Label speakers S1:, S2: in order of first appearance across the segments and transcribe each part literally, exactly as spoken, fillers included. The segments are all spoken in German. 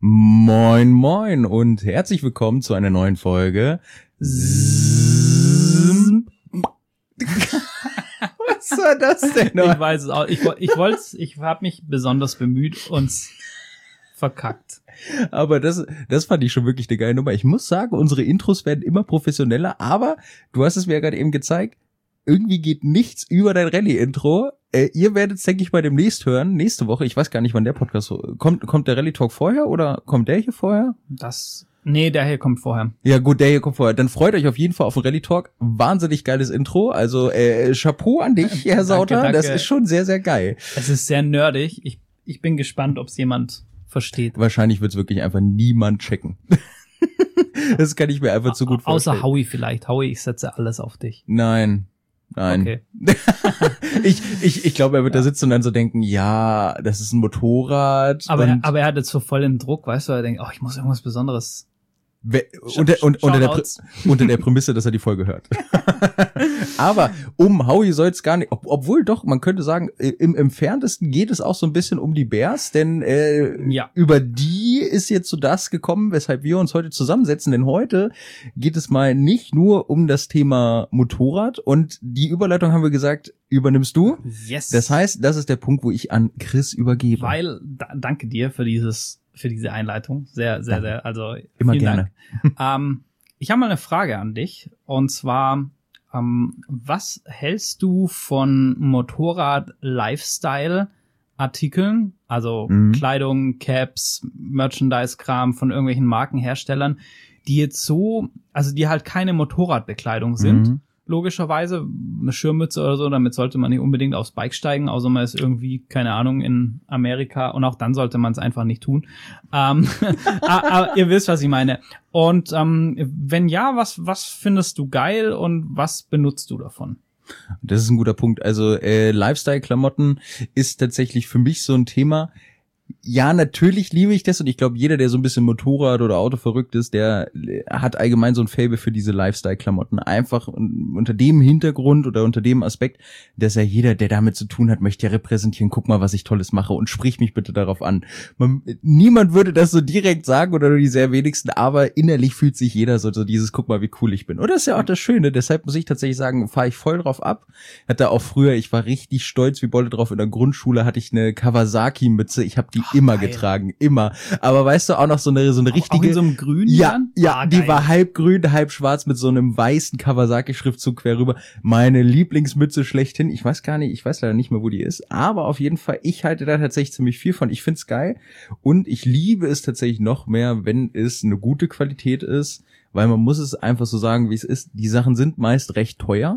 S1: Moin, moin und herzlich willkommen zu einer neuen Folge. Zzzz. Was war das denn noch?
S2: Ich weiß es auch. Ich, ich wollte ich habe mich besonders bemüht und verkackt.
S1: Aber das, das fand ich schon wirklich eine geile Nummer. Ich muss sagen, unsere Intros werden immer professioneller, aber du hast es mir ja gerade eben gezeigt, irgendwie geht nichts über dein Rallye-Intro. Äh, ihr werdet es, denke ich, bei demnächst hören. Nächste Woche, ich weiß gar nicht, wann der Podcast so, kommt. Kommt der Rallye-Talk vorher oder kommt der hier vorher?
S2: Das, nee, der hier kommt vorher.
S1: Ja gut, der hier kommt vorher. Dann freut euch auf jeden Fall auf den Rallye-Talk. Wahnsinnig geiles Intro. Also äh, Chapeau an dich, Herr Sauter. Danke, danke. Das ist schon sehr, sehr geil.
S2: Es ist sehr nerdig. Ich, ich bin gespannt, ob es jemand versteht.
S1: Wahrscheinlich wird es wirklich einfach niemand checken. Das kann ich mir einfach zu gut vorstellen.
S2: Außer Howie vielleicht. Howie, ich setze alles auf dich.
S1: Nein. Nein.
S2: Okay.
S1: ich, ich, ich glaube, er wird ja da sitzen und dann so denken, ja, das ist ein Motorrad.
S2: Aber, er, aber er hat jetzt so voll den Druck, weißt du, er denkt, oh, ich muss irgendwas Besonderes.
S1: We- unter, und, unter, der Prä- unter der Prämisse, dass er die Folge hört. Aber um Howie soll es gar nicht, ob, obwohl doch, man könnte sagen, im entferntesten geht es auch so ein bisschen um die Bears, denn äh,
S2: ja.
S1: über die ist jetzt so das gekommen, weshalb wir uns heute zusammensetzen, denn heute geht es mal nicht nur um das Thema Motorrad und die Überleitung haben wir gesagt, übernimmst du.
S2: Yes.
S1: Das heißt, das ist der Punkt, wo ich an Chris übergebe.
S2: Weil, da, danke dir für dieses für diese Einleitung. Sehr, sehr, sehr, also
S1: immer
S2: vielen
S1: gerne.
S2: Dank. ähm, ich habe mal eine Frage an dich. Und zwar, ähm, was hältst du von Motorrad-Lifestyle-Artikeln, also mhm. Kleidung, Caps, Merchandise-Kram von irgendwelchen Markenherstellern, die jetzt so, also die halt keine Motorradbekleidung sind, mhm. logischerweise, eine Schirmmütze oder so, damit sollte man nicht unbedingt aufs Bike steigen, außer man ist irgendwie, keine Ahnung, in Amerika und auch dann sollte man es einfach nicht tun. Ähm, aber ihr wisst, was ich meine. Und ähm, wenn ja, was was findest du geil und was benutzt du davon?
S1: Das ist ein guter Punkt. Also äh, Lifestyle-Klamotten ist tatsächlich für mich so ein Thema. Ja, natürlich liebe ich das und ich glaube, jeder, der so ein bisschen Motorrad oder Auto verrückt ist, der hat allgemein so ein Faible für diese Lifestyle-Klamotten. Einfach unter dem Hintergrund oder unter dem Aspekt, dass ja jeder, der damit zu tun hat, möchte ja repräsentieren, guck mal, was ich Tolles mache und sprich mich bitte darauf an. Man, niemand würde das so direkt sagen oder nur die sehr wenigsten, aber innerlich fühlt sich jeder so, so dieses, guck mal, wie cool ich bin. Und das ist ja auch das Schöne, deshalb muss ich tatsächlich sagen, fahre ich voll drauf ab. Hatte auch früher, ich war richtig stolz wie Bolle drauf, in der Grundschule hatte ich eine Kawasaki-Mütze, ich habe die Ach, immer geil. getragen, immer. Aber weißt du, auch noch so eine so eine richtige.
S2: Auch in so einem grünen?
S1: Ja,
S2: dann?
S1: ja,
S2: ah,
S1: die
S2: geil.
S1: war halb grün, halb schwarz mit so einem weißen Kawasaki-Schriftzug quer rüber. Meine Lieblingsmütze schlechthin. Ich weiß gar nicht, ich weiß leider nicht mehr, wo die ist. Aber auf jeden Fall, ich halte da tatsächlich ziemlich viel von. Ich find's geil. Und ich liebe es tatsächlich noch mehr, wenn es eine gute Qualität ist. Weil man muss es einfach so sagen, wie es ist. Die Sachen sind meist recht teuer.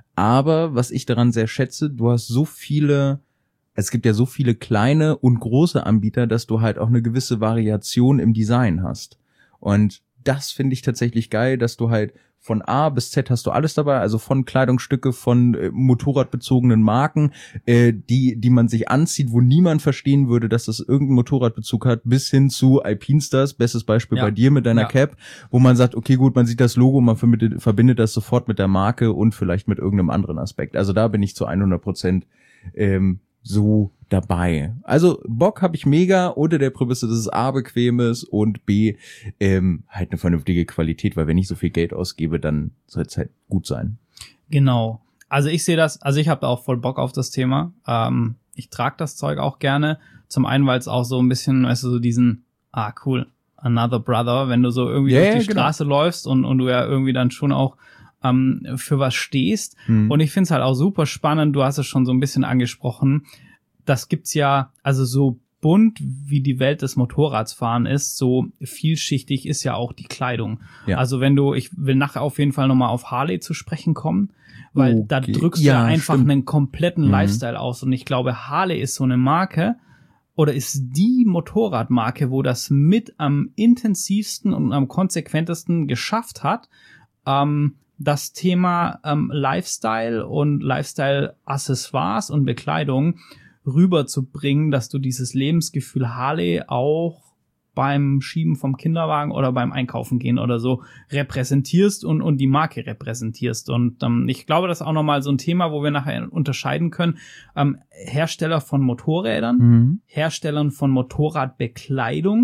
S1: Aber was ich daran sehr schätze, du hast so viele Es gibt ja so viele kleine und große Anbieter, dass du halt auch eine gewisse Variation im Design hast. Und das finde ich tatsächlich geil, dass du halt von A bis Z hast du alles dabei, also von Kleidungsstücke, von äh, motorradbezogenen Marken, äh, die die man sich anzieht, wo niemand verstehen würde, dass das irgendeinen Motorradbezug hat, bis hin zu Alpinestars, bestes Beispiel
S2: ja.
S1: bei dir mit deiner ja. Cap, wo man sagt, okay gut, man sieht das Logo, man verbindet, verbindet das sofort mit der Marke und vielleicht mit irgendeinem anderen Aspekt. Also da bin ich zu hundert Prozent ähm, so dabei. Also Bock habe ich mega unter der Prämisse, dass es A bequem ist und B ähm, halt eine vernünftige Qualität, weil wenn ich so viel Geld ausgebe, dann soll es halt gut sein.
S2: Genau. Also ich sehe das, also ich habe auch voll Bock auf das Thema. Ähm, ich trage das Zeug auch gerne. Zum einen, weil es auch so ein bisschen, weißt du, so diesen, ah cool, another brother, wenn du so irgendwie
S1: yeah,
S2: durch die
S1: genau.
S2: Straße läufst und, und du ja irgendwie dann schon auch ähm, für was stehst. Hm. Und ich finde es halt auch super spannend, du hast es schon so ein bisschen angesprochen, das gibt's ja, also so bunt wie die Welt des Motorradsfahren ist, so vielschichtig ist ja auch die Kleidung. Ja. Also wenn du, ich will nachher auf jeden Fall nochmal auf Harley zu sprechen kommen, weil okay. da drückst
S1: ja,
S2: du ja einfach
S1: stimmt.
S2: einen kompletten
S1: mhm.
S2: Lifestyle aus und ich glaube, Harley ist so eine Marke oder ist die Motorradmarke, wo das mit am intensivsten und am konsequentesten geschafft hat, ähm, das Thema ähm, Lifestyle und Lifestyle-Accessoires und Bekleidung rüberzubringen, dass du dieses Lebensgefühl Harley auch beim Schieben vom Kinderwagen oder beim Einkaufen gehen oder so repräsentierst und und die Marke repräsentierst. Und ähm, ich glaube, das ist auch nochmal so ein Thema, wo wir nachher unterscheiden können. Ähm, Hersteller von Motorrädern, mhm. Herstellern von Motorradbekleidung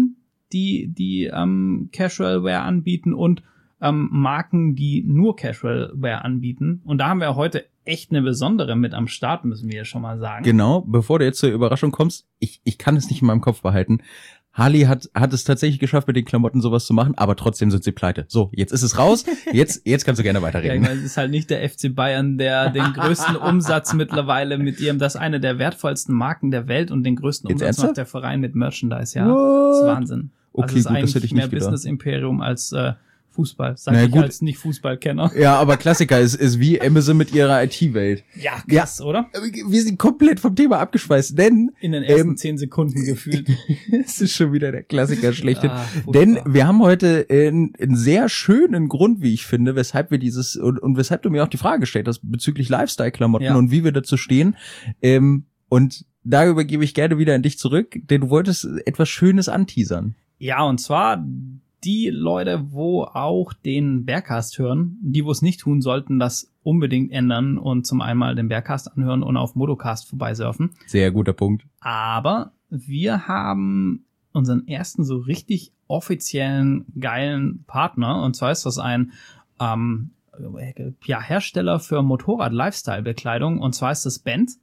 S2: die die ähm, Casual Wear anbieten und ähm, Marken, die nur Casual Wear anbieten. Und da haben wir heute echt eine besondere mit am Start, müssen wir ja schon mal sagen.
S1: Genau, bevor du jetzt zur Überraschung kommst, ich ich kann es nicht in meinem Kopf behalten. Harley hat hat es tatsächlich geschafft, mit den Klamotten sowas zu machen, aber trotzdem sind sie pleite. So, jetzt ist es raus. Jetzt jetzt kannst du gerne weiterreden.
S2: Ja, es ist halt nicht der F C Bayern, der den größten Umsatz mittlerweile mit ihrem, das ist eine der wertvollsten Marken der Welt und den größten
S1: Jetzt
S2: Umsatz
S1: ernsthaft?
S2: macht der Verein mit Merchandise, ja.
S1: What?
S2: Das ist Wahnsinn.
S1: Okay,
S2: also es ist
S1: gut, das
S2: eigentlich
S1: hätte ich
S2: mehr
S1: nicht gedacht.
S2: Business-Imperium als äh, Fußball. Sag
S1: Na
S2: ich
S1: gut.
S2: als Nicht-Fußballkenner.
S1: Ja, aber Klassiker ist ist wie Amazon mit ihrer I T-Welt.
S2: Ja, krass, oder?
S1: Wir sind komplett vom Thema abgeschweißt, denn
S2: In den ersten
S1: Ähm,
S2: zehn Sekunden gefühlt.
S1: es ist schon wieder der Klassiker schlechthin.
S2: Ah, furchtbar.
S1: Denn wir haben heute einen, einen sehr schönen Grund, wie ich finde, weshalb wir dieses und, und weshalb du mir auch die Frage gestellt hast bezüglich Lifestyle-Klamotten
S2: Ja.
S1: und wie wir dazu stehen. Ähm, und da übergebe ich gerne wieder an dich zurück, denn du wolltest etwas Schönes anteasern.
S2: Ja, und zwar die Leute, wo auch den Bergcast hören, die, wo es nicht tun, sollten das unbedingt ändern und zum einmal den Bergcast anhören und auf Motocast vorbeisurfen.
S1: Sehr guter Punkt.
S2: Aber wir haben unseren ersten so richtig offiziellen, geilen Partner. Und zwar ist das ein ähm, ja, Hersteller für Motorrad-Lifestyle-Bekleidung. Und zwar ist das Benz.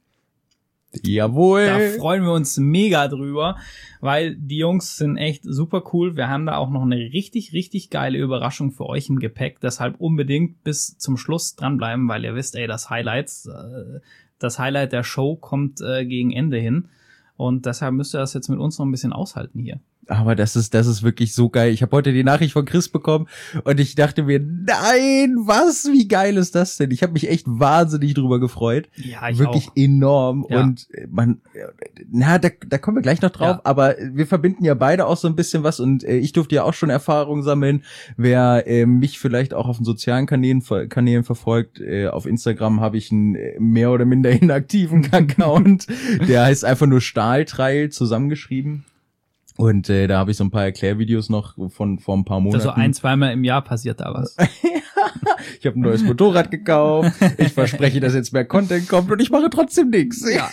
S1: Jawohl.
S2: Da freuen wir uns mega drüber, weil die Jungs sind echt super cool. Wir haben da auch noch eine richtig, richtig geile Überraschung für euch im Gepäck. Deshalb unbedingt bis zum Schluss dranbleiben, weil ihr wisst, ey, das Highlight, äh, das Highlight der Show kommt äh, gegen Ende hin. Und deshalb müsst ihr das jetzt mit uns noch ein bisschen aushalten hier.
S1: Aber das ist, das ist wirklich so geil. Ich habe heute die Nachricht von Chris bekommen und ich dachte mir, nein, was, wie geil ist das denn? Ich habe mich echt wahnsinnig drüber gefreut.
S2: Ja, ich
S1: Wirklich
S2: auch.
S1: enorm.
S2: Ja.
S1: Und man, na, da, da kommen wir gleich noch drauf,
S2: Ja.
S1: aber wir verbinden ja beide auch so ein bisschen was und äh, ich durfte ja auch schon Erfahrungen sammeln. Wer äh, mich vielleicht auch auf den sozialen Kanälen, Kanälen verfolgt, äh, auf Instagram habe ich einen äh, mehr oder minder inaktiven Account. Der heißt einfach nur Stahltrail zusammengeschrieben. Und äh, da habe ich so ein paar Erklärvideos noch von vor ein paar Monaten.
S2: Also ein, zweimal im Jahr passiert da was.
S1: Ich habe ein neues Motorrad gekauft. Ich verspreche, dass jetzt mehr Content kommt und ich mache trotzdem nichts.
S2: Ja.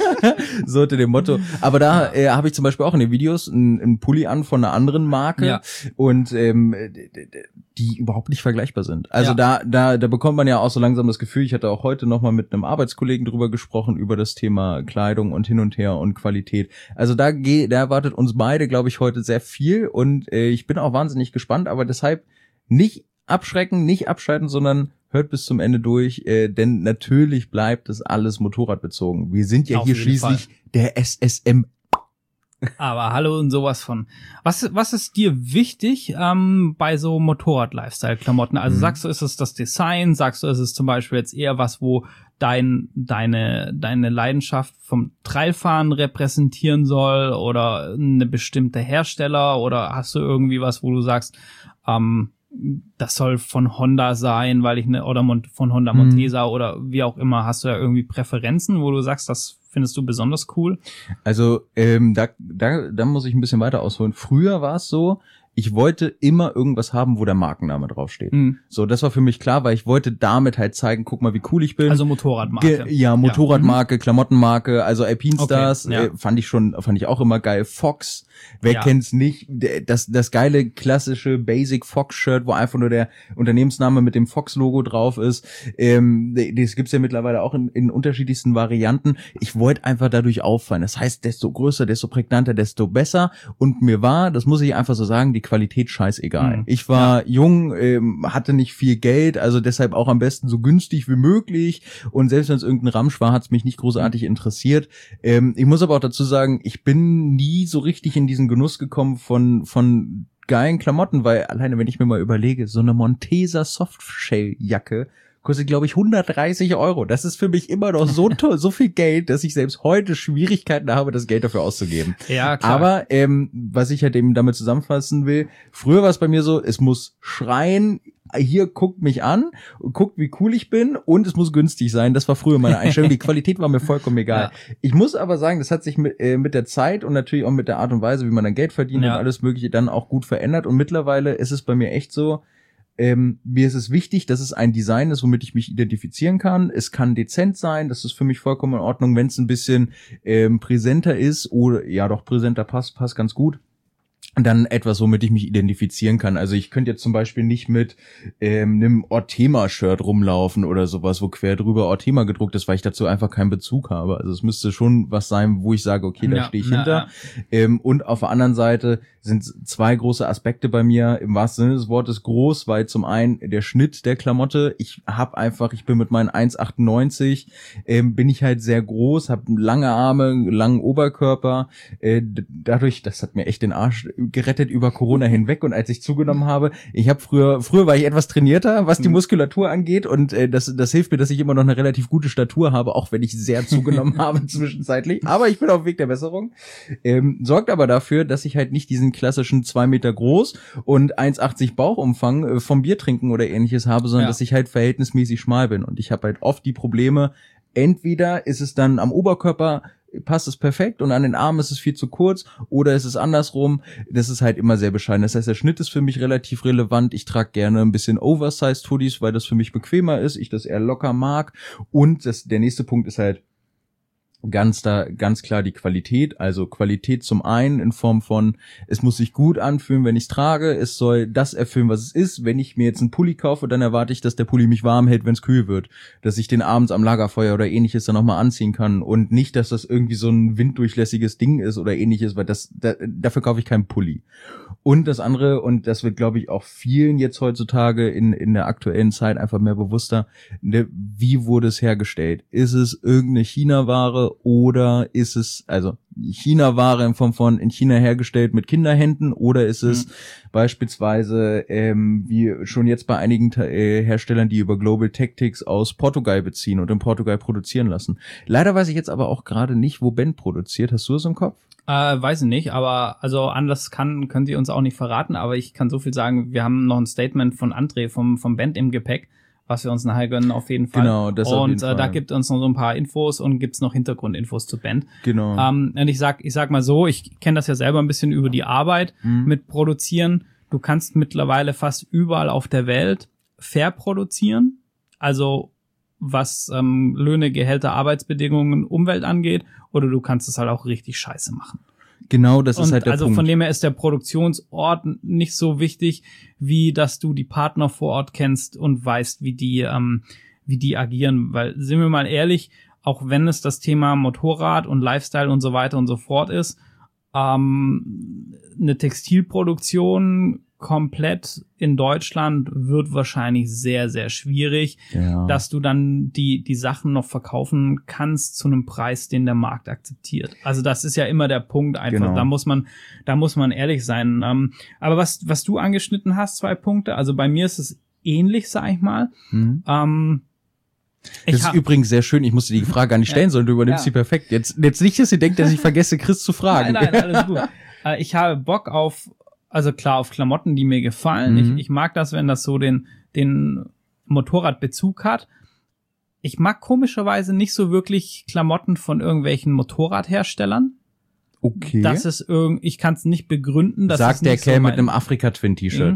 S1: So unter dem Motto. Aber da äh, habe ich zum Beispiel auch in den Videos einen, einen Pulli an von einer anderen Marke
S2: Ja.
S1: und ähm, die überhaupt nicht vergleichbar sind. Also
S2: Ja.
S1: da da da bekommt man ja auch so langsam das Gefühl. Ich hatte auch heute noch mal mit einem Arbeitskollegen drüber gesprochen über das Thema Kleidung und hin und her und Qualität. Also da geht, da erwartet uns beide, glaube ich, heute sehr viel und äh, ich bin auch wahnsinnig gespannt. Aber deshalb nicht abschrecken, nicht abschalten, sondern hört bis zum Ende durch, äh, denn natürlich bleibt es alles motorradbezogen. Wir sind ja
S2: Auf
S1: hier
S2: jeden
S1: schließlich der S S M.
S2: Aber hallo und sowas von. Was, was ist dir wichtig ähm, bei so Motorrad-Lifestyle-Klamotten? Also
S1: Mhm.
S2: sagst du, ist es das Design? Sagst du, ist es zum Beispiel jetzt eher was, wo dein deine deine Leidenschaft vom Trailfahren repräsentieren soll oder eine bestimmte Hersteller? Oder hast du irgendwie was, wo du sagst, ähm, das soll von Honda sein, weil ich eine oder Mon- von Honda
S1: Mhm.
S2: Montesa oder wie auch immer. Hast du da irgendwie Präferenzen, wo du sagst, das findest du besonders cool?
S1: Also ähm, da, da, da muss ich ein bisschen weiter ausholen. Früher war es so, ich wollte immer irgendwas haben, wo der Markenname draufsteht.
S2: Mhm.
S1: So, das war für mich klar, weil ich wollte damit halt zeigen, guck mal, wie cool ich bin.
S2: Also Motorradmarke.
S1: Ge ja, Motorradmarke, Klamottenmarke, also Alpine
S2: Okay,
S1: Stars,
S2: ja.
S1: äh, fand ich schon, fand ich auch immer geil. Fox, wer
S2: Ja.
S1: kennt's nicht? Der- Das, das geile klassische Basic Fox Shirt, wo einfach nur der Unternehmensname mit dem Fox Logo drauf ist. Ähm, das gibt's ja mittlerweile auch in, in unterschiedlichsten Varianten. Ich wollte einfach dadurch auffallen. Das heißt, desto größer, desto prägnanter, desto besser. Und mir war, das muss ich einfach so sagen, die Qualität scheißegal.
S2: Mhm.
S1: Ich war jung, ähm, hatte nicht viel Geld, also deshalb auch am besten so günstig wie möglich. Und selbst wenn es irgendein Ramsch war, hat es mich nicht großartig interessiert. Ähm, ich muss aber auch dazu sagen, ich bin nie so richtig in diesen Genuss gekommen von von geilen Klamotten, weil alleine, wenn ich mir mal überlege, so eine Montesa Softshell-Jacke kostet, glaube ich, hundertdreißig Euro. Das ist für mich immer noch so toll, so viel Geld, dass ich selbst heute Schwierigkeiten habe, das Geld dafür auszugeben.
S2: Ja, klar.
S1: Aber ähm, was ich halt eben damit zusammenfassen will, früher war es bei mir so, es muss schreien, hier guckt mich an, guckt, wie cool ich bin und es muss günstig sein. Das war früher meine Einstellung. Die Qualität war mir vollkommen egal.
S2: Ja.
S1: Ich muss aber sagen, das hat sich mit, äh, mit der Zeit und natürlich auch mit der Art und Weise, wie man dann Geld verdient
S2: Ja.
S1: und alles Mögliche dann auch gut verändert. Und mittlerweile ist es bei mir echt so, Ähm, mir ist es wichtig, dass es ein Design ist, womit ich mich identifizieren kann. Es kann dezent sein, das ist für mich vollkommen in Ordnung, wenn es ein bisschen ähm, präsenter ist oder ja doch präsenter passt, passt ganz gut. dann etwas, womit ich mich identifizieren kann. Also ich könnte jetzt zum Beispiel nicht mit ähm, einem Ortema-Shirt rumlaufen oder sowas, wo quer drüber Ortema gedruckt ist, weil ich dazu einfach keinen Bezug habe. Also es müsste schon was sein, wo ich sage, okay, da
S2: Ja,
S1: stehe ich
S2: na,
S1: hinter.
S2: ja.
S1: Ähm, und auf der anderen Seite sind zwei große Aspekte bei mir. Im wahrsten Sinne des Wortes groß, weil zum einen der Schnitt der Klamotte. Ich habe einfach, ich bin mit meinen eins Komma achtundneunzig, ähm, bin ich halt sehr groß, habe lange Arme, langen Oberkörper. Äh, d- dadurch, das hat mir echt den Arsch gerettet über Corona hinweg. Und als ich zugenommen habe, ich habe früher, früher war ich etwas trainierter, was die Muskulatur angeht. Und äh, das, das hilft mir, dass ich immer noch eine relativ gute Statur habe, auch wenn ich sehr zugenommen habe zwischenzeitlich. Aber ich bin auf dem Weg der Besserung. Ähm, sorgt aber dafür, dass ich halt nicht diesen klassischen zwei Meter groß und eins Komma achtzig Bauchumfang äh, vom Bier trinken oder ähnliches habe, sondern
S2: Ja.
S1: dass ich halt verhältnismäßig schmal bin. Und ich habe halt oft die Probleme, entweder ist es dann am Oberkörper, passt es perfekt und an den Armen ist es viel zu kurz oder ist es andersrum. Das ist halt immer sehr bescheiden. Das heißt, der Schnitt ist für mich relativ relevant. Ich trage gerne ein bisschen Oversized Hoodies, weil das für mich bequemer ist, ich das eher locker mag. Und das, der nächste Punkt ist halt ganz da, ganz klar die Qualität. Also Qualität zum einen in Form von, es muss sich gut anfühlen, wenn ich es trage. Es soll das erfüllen, was es ist. Wenn ich mir jetzt einen Pulli kaufe, dann erwarte ich, dass der Pulli mich warm hält, wenn es kühl wird. Dass ich den abends am Lagerfeuer oder ähnliches dann nochmal anziehen kann. Und nicht, dass das irgendwie so ein winddurchlässiges Ding ist oder ähnliches, weil das, da, dafür kaufe ich keinen Pulli. Und das andere, und das wird, glaube ich, auch vielen jetzt heutzutage in, in der aktuellen Zeit einfach mehr bewusster, ne, wie wurde es hergestellt? Ist es irgendeine China-Ware oder ist es, also China-Ware in Form von in China hergestellt mit Kinderhänden oder ist es
S2: Mhm.
S1: beispielsweise, ähm, wie schon jetzt bei einigen äh, Herstellern, die über Global Tactics aus Portugal beziehen und in Portugal produzieren lassen. Leider weiß ich jetzt aber auch gerade nicht, wo Ben produziert. Hast du es im Kopf?
S2: Äh, weiß ich nicht, aber also anders kann, können sie uns auch nicht verraten, aber ich kann so viel sagen, wir haben noch ein Statement von André vom, vom Band im Gepäck, was wir uns nachher gönnen auf jeden Fall.
S1: Genau, das auf
S2: und
S1: jeden
S2: äh,
S1: Fall.
S2: da gibt uns noch so ein paar Infos und gibt's noch Hintergrundinfos zur Band.
S1: Genau.
S2: Ähm, und ich sag, ich sag mal so, ich kenne das ja selber ein bisschen über die Arbeit
S1: Mhm.
S2: mit Produzieren. Du kannst mittlerweile fast überall auf der Welt fair produzieren, also was ähm, Löhne, Gehälter, Arbeitsbedingungen, Umwelt angeht, oder du kannst es halt auch richtig scheiße machen.
S1: Genau, das
S2: Und
S1: ist halt der
S2: also
S1: Punkt.
S2: von dem her ist der Produktionsort nicht so wichtig, wie dass du die Partner vor Ort kennst und weißt, wie die, ähm, wie die agieren. Weil, sind wir mal ehrlich, auch wenn es das Thema Motorrad und Lifestyle und so weiter und so fort ist, ähm, eine Textilproduktion komplett in Deutschland wird wahrscheinlich sehr, sehr schwierig,
S1: Ja.
S2: dass du dann die, die Sachen noch verkaufen kannst zu einem Preis, den der Markt akzeptiert. Also das ist ja immer der Punkt einfach.
S1: Genau.
S2: Da muss man, da muss man ehrlich sein. Ähm, aber was, was du angeschnitten hast, zwei Punkte. Also bei mir ist es ähnlich, sag ich mal.
S1: Mhm.
S2: Ähm,
S1: Das
S2: ich
S1: ist
S2: hab-
S1: übrigens sehr schön. Ich musste die Frage gar nicht stellen,
S2: Ja.
S1: sondern du übernimmst
S2: Ja.
S1: sie perfekt. Jetzt, jetzt nicht, dass ihr denkt, dass ich vergesse, Chris zu fragen.
S2: Nein, nein, alles gut. Äh, ich habe Bock auf, also klar, auf Klamotten, die mir gefallen.
S1: Mhm.
S2: Ich, ich mag das, wenn das so den, den Motorradbezug hat. Ich mag komischerweise nicht so wirklich Klamotten von irgendwelchen Motorradherstellern.
S1: Okay.
S2: Das ist irgend, ich kann es nicht begründen. Das ist
S1: Sagt der
S2: nicht
S1: Kerl
S2: so
S1: mit
S2: mein-
S1: einem Afrika-Twin-T-Shirt.
S2: Mhm.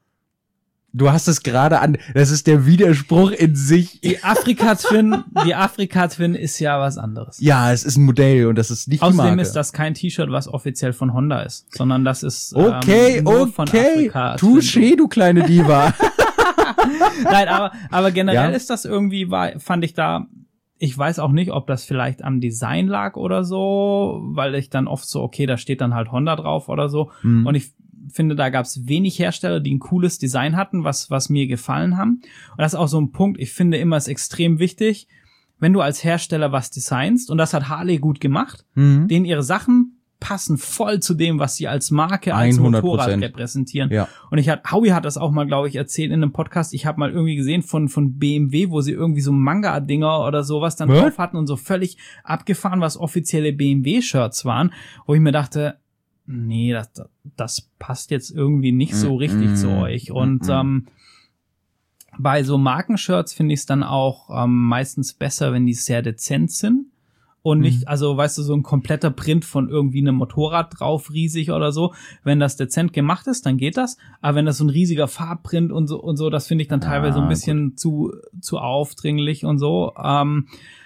S1: Du hast es gerade an, das ist der Widerspruch in sich.
S2: Die Afrika-Twin, die Afrika-Twin ist ja was anderes.
S1: Ja, es ist ein Modell und das ist nicht die
S2: Außerdem
S1: Marke.
S2: ist das kein T-Shirt, was offiziell von Honda ist, sondern das ist
S1: Okay,
S2: ähm, nur von
S1: okay.
S2: Afrika.
S1: Touché, du kleine Diva.
S2: Nein, aber, aber generell
S1: Ja.
S2: ist das irgendwie, war, fand ich da, ich weiß auch nicht, ob das vielleicht am Design lag oder so, weil ich dann oft so, okay, da steht dann halt Honda drauf oder so.
S1: Mhm.
S2: Und ich finde, da gab es wenig Hersteller, die ein cooles Design hatten, was, was mir gefallen haben. Und das ist auch so ein Punkt, ich finde immer, ist extrem wichtig, wenn du als Hersteller was designst, und das hat Harley gut gemacht,
S1: Mhm.
S2: denen ihre Sachen passen voll zu dem, was sie als Marke, als
S1: hundert
S2: Motorrad
S1: Prozent.
S2: repräsentieren.
S1: Ja.
S2: Und ich hat, Howie hat das auch mal, glaube ich, erzählt in einem Podcast. Ich habe mal irgendwie gesehen von von B M W, wo sie irgendwie so Manga-Dinger oder sowas dann
S1: Was?
S2: drauf hatten und so völlig abgefahren, was offizielle B M W-Shirts waren, wo ich mir dachte, nee, das, das passt jetzt irgendwie nicht so
S1: Mm,
S2: richtig
S1: mm,
S2: zu euch. Und
S1: mm, mm.
S2: ähm, bei so Markenshirts finde ich es dann auch ähm, meistens besser, wenn die sehr dezent sind. Und nicht,
S1: Mhm.
S2: also weißt du, so ein kompletter Print von irgendwie einem Motorrad drauf, riesig oder so. Wenn das dezent gemacht ist, dann geht das. Aber wenn das so ein riesiger Farbprint und so und so, das finde ich dann teilweise so ein
S1: Ah,
S2: bisschen zu zu aufdringlich und so. Ähm,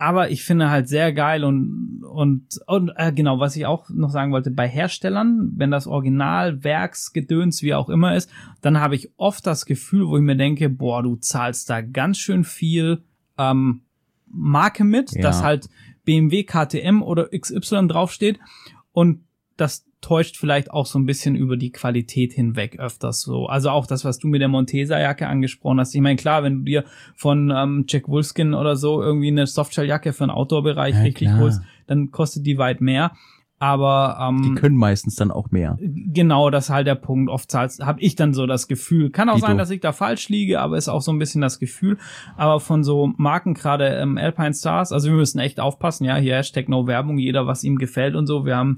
S2: aber ich finde halt sehr geil und und und äh, genau, was ich auch noch sagen wollte, bei Herstellern, wenn das Original Werksgedöns wie auch immer ist, dann habe ich oft das Gefühl, wo ich mir denke, boah, du zahlst da ganz schön viel ähm, Marke mit,
S1: Ja.
S2: dass halt B M W, K T M oder X Y draufsteht und das täuscht vielleicht auch so ein bisschen über die Qualität hinweg öfters so. Also auch das, was du mit der Montesa-Jacke angesprochen hast. Ich meine, klar, wenn du dir von ähm, Jack Wolfskin oder so irgendwie eine Softshell-Jacke für den Outdoor-Bereich
S1: Ja,
S2: richtig
S1: klar.
S2: holst, dann kostet die weit mehr. Aber ähm,
S1: Die können meistens dann auch mehr.
S2: genau, das ist halt der Punkt. Oft zahlst, habe ich dann so das Gefühl. Kann auch
S1: Dito.
S2: sein, dass ich da falsch liege, aber ist auch so ein bisschen das Gefühl. Aber von so Marken, gerade ähm, Alpine Stars, also wir müssen echt aufpassen, ja, hier Hashtag No Werbung, jeder, was ihm gefällt und so. Wir haben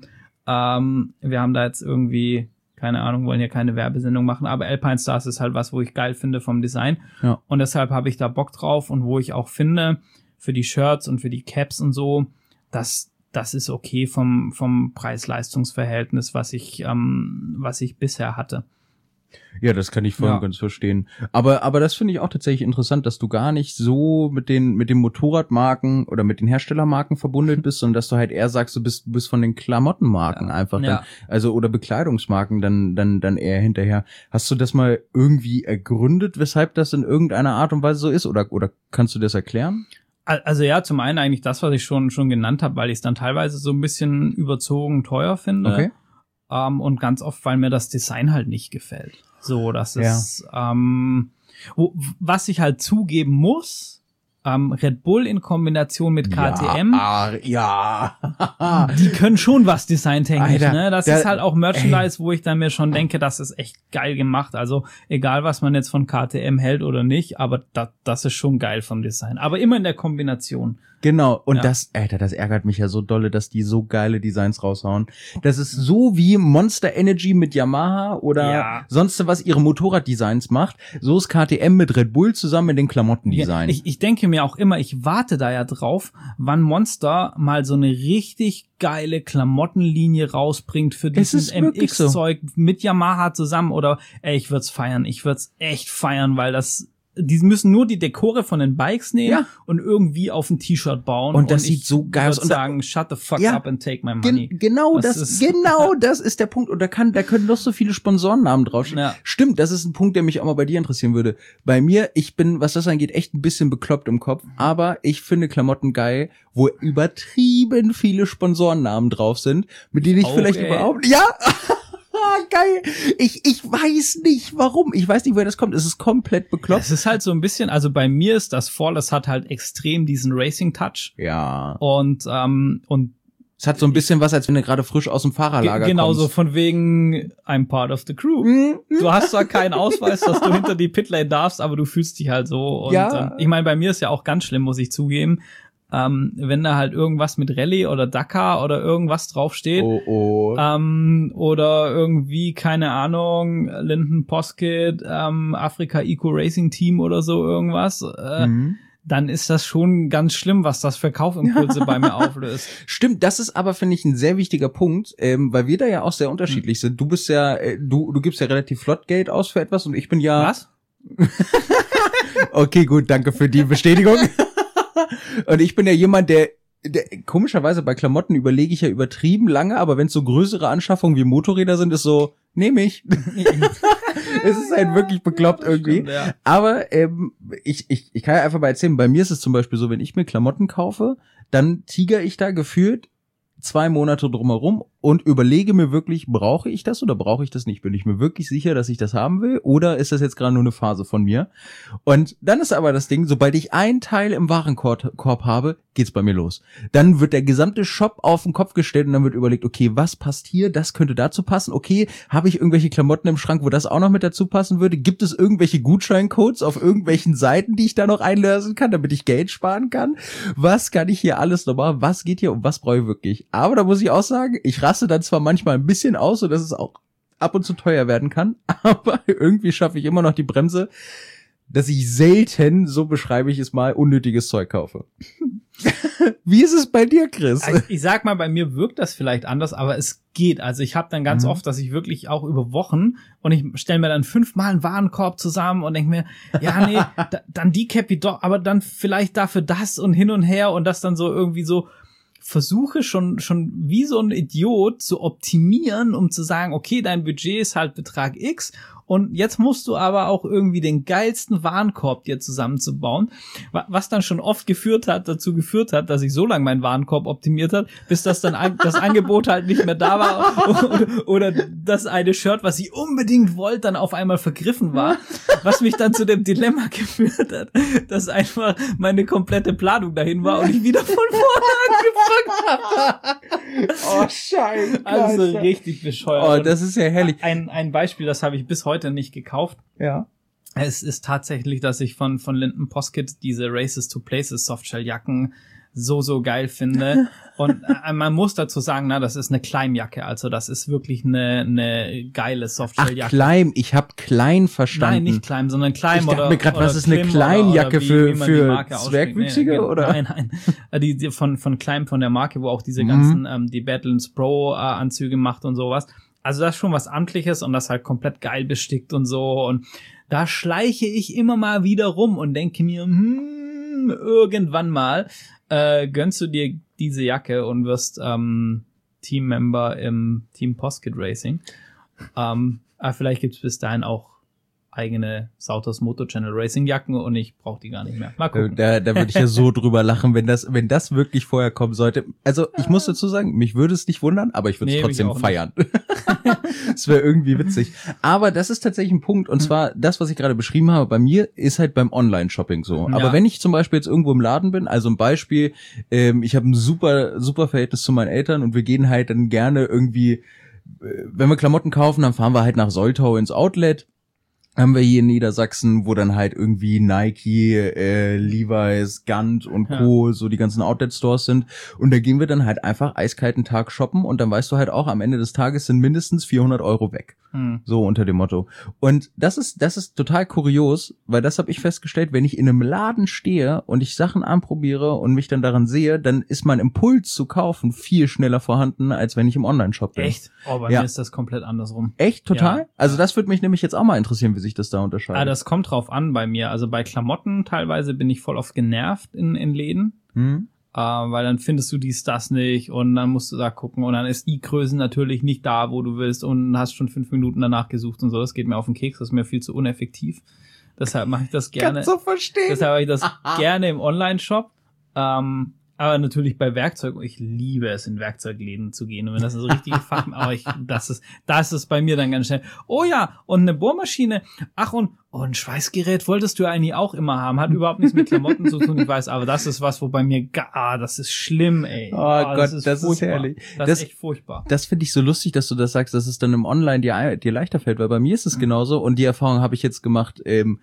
S2: ähm, wir haben da jetzt irgendwie, keine Ahnung, wollen hier keine Werbesendung machen, aber Alpine Stars ist halt was, wo ich geil finde vom Design.
S1: Ja.
S2: Und deshalb habe ich da Bock drauf und wo ich auch finde, für die Shirts und für die Caps und so, dass das ist okay vom vom Preis-Leistungs-Verhältnis, was ich ähm, was ich bisher hatte.
S1: Ja, das kann ich voll und
S2: Ja.
S1: ganz verstehen. Aber aber das finde ich auch tatsächlich interessant, dass du gar nicht so mit den mit den Motorradmarken oder mit den Herstellermarken verbunden bist, sondern dass du halt eher sagst, du bist du bist von den Klamottenmarken einfach
S2: Ja.
S1: dann, also oder Bekleidungsmarken dann dann dann eher hinterher. Hast du das mal irgendwie ergründet, weshalb das in irgendeiner Art und Weise so ist, oder oder kannst du das erklären?
S2: Also ja, zum einen eigentlich das, was ich schon schon genannt habe, weil ich es dann teilweise so ein bisschen überzogen teuer finde.
S1: Okay.
S2: Ähm, und ganz oft, weil mir das Design halt nicht gefällt. So, das ist, ähm, wo, was ich halt zugeben muss, ähm, Red Bull in Kombination mit K T M,
S1: Ja, ah, ja.
S2: die können schon was designtechnisch,
S1: Alter,
S2: ne? Das
S1: da-
S2: ist halt auch Merchandise, wo ich dann mir schon denke, das ist echt geil gemacht. Also egal, was man jetzt von K T M hält oder nicht, aber das, das ist schon geil vom Design. Aber immer in der Kombination.
S1: Genau, und
S2: Ja.
S1: das, Alter, das ärgert mich ja so dolle, dass die so geile Designs raushauen. Das ist so wie Monster Energy mit Yamaha oder
S2: Ja.
S1: sonst was ihre Motorraddesigns macht. So ist K T M mit Red Bull zusammen in den Klamottendesign.
S2: Ich, ich denke mir auch immer, ich warte da ja drauf, wann Monster mal so eine richtig geile Klamottenlinie rausbringt für
S1: Es
S2: dieses
S1: ist wirklich so.
S2: M X-Zeug mit Yamaha zusammen oder ey, ich würd's feiern, ich würd's echt feiern, weil das die müssen nur die Dekore von den Bikes nehmen
S1: Ja.
S2: und irgendwie auf ein T-Shirt bauen.
S1: Und das
S2: ich
S1: sieht so geil aus.
S2: würd
S1: Und da-
S2: sagen, shut the fuck
S1: Ja.
S2: up and take my money.
S1: Gen genau
S2: Das
S1: das,
S2: ist-
S1: genau das ist der Punkt. Und da kann, da können noch so viele Sponsorennamen draufstehen.
S2: Ja.
S1: Stimmt, das ist ein Punkt, der mich auch mal bei dir interessieren würde. Bei mir, ich bin, was das angeht, echt ein bisschen bekloppt im Kopf. Aber ich finde Klamotten geil, wo übertrieben viele Sponsorennamen drauf sind, mit denen ich
S2: Auch,
S1: vielleicht
S2: ey.
S1: überhaupt, ja. Geil. Ich, ich weiß nicht, warum. Ich weiß nicht, woher das kommt. Es ist komplett bekloppt.
S2: Es ist halt so ein bisschen, also bei mir ist das voll, es hat halt extrem diesen Racing-Touch
S1: Ja.
S2: und ähm, und
S1: Es hat so ein bisschen was, als wenn du gerade frisch aus dem Fahrerlager
S2: Ge- Genau
S1: kommst.
S2: so von wegen I'm part of the crew.
S1: Mhm.
S2: Du hast zwar keinen Ausweis, dass du hinter die Pitlane darfst, aber du fühlst dich halt so. Und
S1: Ja.
S2: ähm, ich meine, bei mir ist ja auch ganz schlimm, muss ich zugeben, ähm, wenn da halt irgendwas mit Rallye oder Dakar oder irgendwas draufsteht.
S1: Oh, oh.
S2: Ähm, oder irgendwie, keine Ahnung, Linden Poskett, ähm, Afrika Eco Racing Team oder so irgendwas, äh,
S1: Mhm.
S2: dann ist das schon ganz schlimm, was das für Kaufimpulse bei mir auflöst.
S1: Stimmt, das ist aber, finde ich, ein sehr wichtiger Punkt, ähm, weil wir da ja auch sehr unterschiedlich sind. Du bist ja, äh, du, du gibst ja relativ flott Geld aus für etwas und ich bin ja...
S2: Was?
S1: Okay, gut, danke für die Bestätigung. Und ich bin ja jemand, der, der komischerweise bei Klamotten überlege ich ja übertrieben lange, aber wenn es so größere Anschaffungen wie Motorräder sind, ist so, nehme ich. Es ist halt wirklich bekloppt irgendwie.
S2: Stimmt, ja.
S1: Aber ähm, ich, ich, ich kann ja einfach mal erzählen, bei mir ist es zum Beispiel so, wenn ich mir Klamotten kaufe, dann tiger ich da gefühlt zwei Monate drumherum und überlege mir wirklich, brauche ich das oder brauche ich das nicht? Bin ich mir wirklich sicher, dass ich das haben will? Oder ist das jetzt gerade nur eine Phase von mir? Und dann ist aber das Ding, sobald ich ein Teil im Warenkorb Korb habe, geht's bei mir los. Dann wird der gesamte Shop auf den Kopf gestellt und dann wird überlegt, okay, was passt hier? Das könnte dazu passen. Okay, habe ich irgendwelche Klamotten im Schrank, wo das auch noch mit dazu passen würde? Gibt es irgendwelche Gutscheincodes auf irgendwelchen Seiten, die ich da noch einlösen kann, damit ich Geld sparen kann? Was kann ich hier alles noch machen? Was geht hier und was brauche ich wirklich? Aber da muss ich auch sagen, ich raste dann zwar manchmal ein bisschen aus, so dass es auch ab und zu teuer werden kann, aber irgendwie schaffe ich immer noch die Bremse. dass ich selten, so beschreibe ich es mal, unnötiges Zeug kaufe. Wie ist es bei dir, Chris?
S2: Also ich sag mal, bei mir wirkt das vielleicht anders, aber es geht. Also ich habe dann ganz mhm. oft, dass ich wirklich auch über Wochen und ich stelle mir dann fünfmal einen Warenkorb zusammen und denke mir, ja, nee, da, dann die Cappy doch, aber dann vielleicht dafür das und hin und her und das dann so irgendwie so versuche schon schon wie so ein Idiot zu optimieren, um zu sagen, okay, dein Budget ist halt Betrag X und jetzt musst du aber auch irgendwie den geilsten Warenkorb dir zusammenzubauen, was dann schon oft geführt hat, dazu geführt hat, dass ich so lange meinen Warenkorb optimiert hat, bis das dann das Angebot halt nicht mehr da war oder, oder das eine Shirt, was ich unbedingt wollte, dann auf einmal vergriffen war, was mich dann zu dem Dilemma geführt hat, dass einfach meine komplette Planung dahin war und ich wieder von vorne angefangen habe.
S1: Oh, Scheiße.
S2: Also richtig bescheuert.
S1: Oh, das ist ja herrlich.
S2: Ein, ein Beispiel, das habe ich bis heute nicht gekauft.
S1: Ja.
S2: Es ist tatsächlich, dass ich von von Linden Poskett diese Races to Places Softshell-Jacken so, so geil finde. Und äh, man muss dazu sagen, na, das ist eine Climb-Jacke. Also das ist wirklich eine, eine geile Softshell-Jacke.
S1: Ach, Climb. Ich habe klein verstanden.
S2: Nein, nicht Climb, sondern Climb.
S1: Ich dachte
S2: oder,
S1: mir gerade, was ist eine Kleinjacke für, für Zwergwüchsige, nee, oder?
S2: Nein, nein. Die, die von, von Climb, von der Marke, wo auch diese mhm. ganzen, ähm, die Battles Pro äh, Anzüge macht und sowas. Also das ist schon was Amtliches und das halt komplett geil bestickt und so. Und da schleiche ich immer mal wieder rum und denke mir, hm, irgendwann mal äh, gönnst du dir diese Jacke und wirst ähm, Teammember im Team Poskett Racing. Ähm, aber vielleicht gibt's bis dahin auch eigene Sautos Moto Channel Racing Jacken und ich brauche die gar nicht mehr. Mal gucken.
S1: Da, da würde ich ja so drüber lachen, wenn das, wenn das wirklich vorher kommen sollte. Also ich muss dazu sagen, mich würde es nicht wundern, aber ich würde es nee, trotzdem feiern. Es wäre irgendwie witzig. Aber das ist tatsächlich ein Punkt und zwar das, was ich gerade beschrieben habe, bei mir ist halt beim Online-Shopping so. Aber ja. wenn ich zum Beispiel jetzt irgendwo im Laden bin, also ein Beispiel, ähm, ich habe ein super, super Verhältnis zu meinen Eltern und wir gehen halt dann gerne irgendwie, äh, wenn wir Klamotten kaufen, dann fahren wir halt nach Soltau ins Outlet. Haben wir hier in Niedersachsen, wo dann halt irgendwie Nike, äh, Levi's, Gant und Co. Ja. so die ganzen Outlet-Stores sind. Und da gehen wir dann halt einfach eiskalten Tag shoppen und dann weißt du halt auch, am Ende des Tages sind mindestens vierhundert Euro weg. Hm. So unter dem Motto. Und das ist das ist total kurios, weil das habe ich festgestellt, wenn ich in einem Laden stehe und ich Sachen anprobiere und mich dann daran sehe, dann ist mein Impuls zu kaufen viel schneller vorhanden, als wenn ich im Online-Shop bin.
S2: Echt? Oh, bei ja. mir ist das komplett andersrum.
S1: Echt? Total? Ja. Also das würde mich nämlich jetzt auch mal interessieren, wie sich das da unterscheidet.
S2: Ah, das kommt drauf an bei mir. Also bei Klamotten teilweise bin ich voll oft genervt in, in Läden. Hm. Uh, weil dann findest du dies, das nicht und dann musst du da gucken und dann ist die Größe natürlich nicht da, wo du willst und hast schon fünf Minuten danach gesucht und so. Das geht mir auf den Keks, das ist mir viel zu uneffektiv. Deshalb mache ich das gerne.
S1: Kannst du verstehen.
S2: Deshalb mache ich das gerne im Online-Shop. Um, aber natürlich bei Werkzeug, ich liebe es, in Werkzeugläden zu gehen. Und wenn das so richtige Fach, aber ich, das ist, das ist bei mir dann ganz schnell. Oh ja, und eine Bohrmaschine. Ach, und, oh, ein Schweißgerät wolltest du eigentlich auch immer haben. Hat überhaupt nichts mit Klamotten zu tun, ich weiß, aber das ist was, wo bei mir, ah, das ist schlimm, ey.
S1: Oh, oh Gott, das ist, das ist herrlich.
S2: Das, das ist echt furchtbar.
S1: Das finde ich so lustig, dass du das sagst, dass es dann im Online dir, dir leichter fällt, weil bei mir ist es mhm. genauso und die Erfahrung habe ich jetzt gemacht, ähm,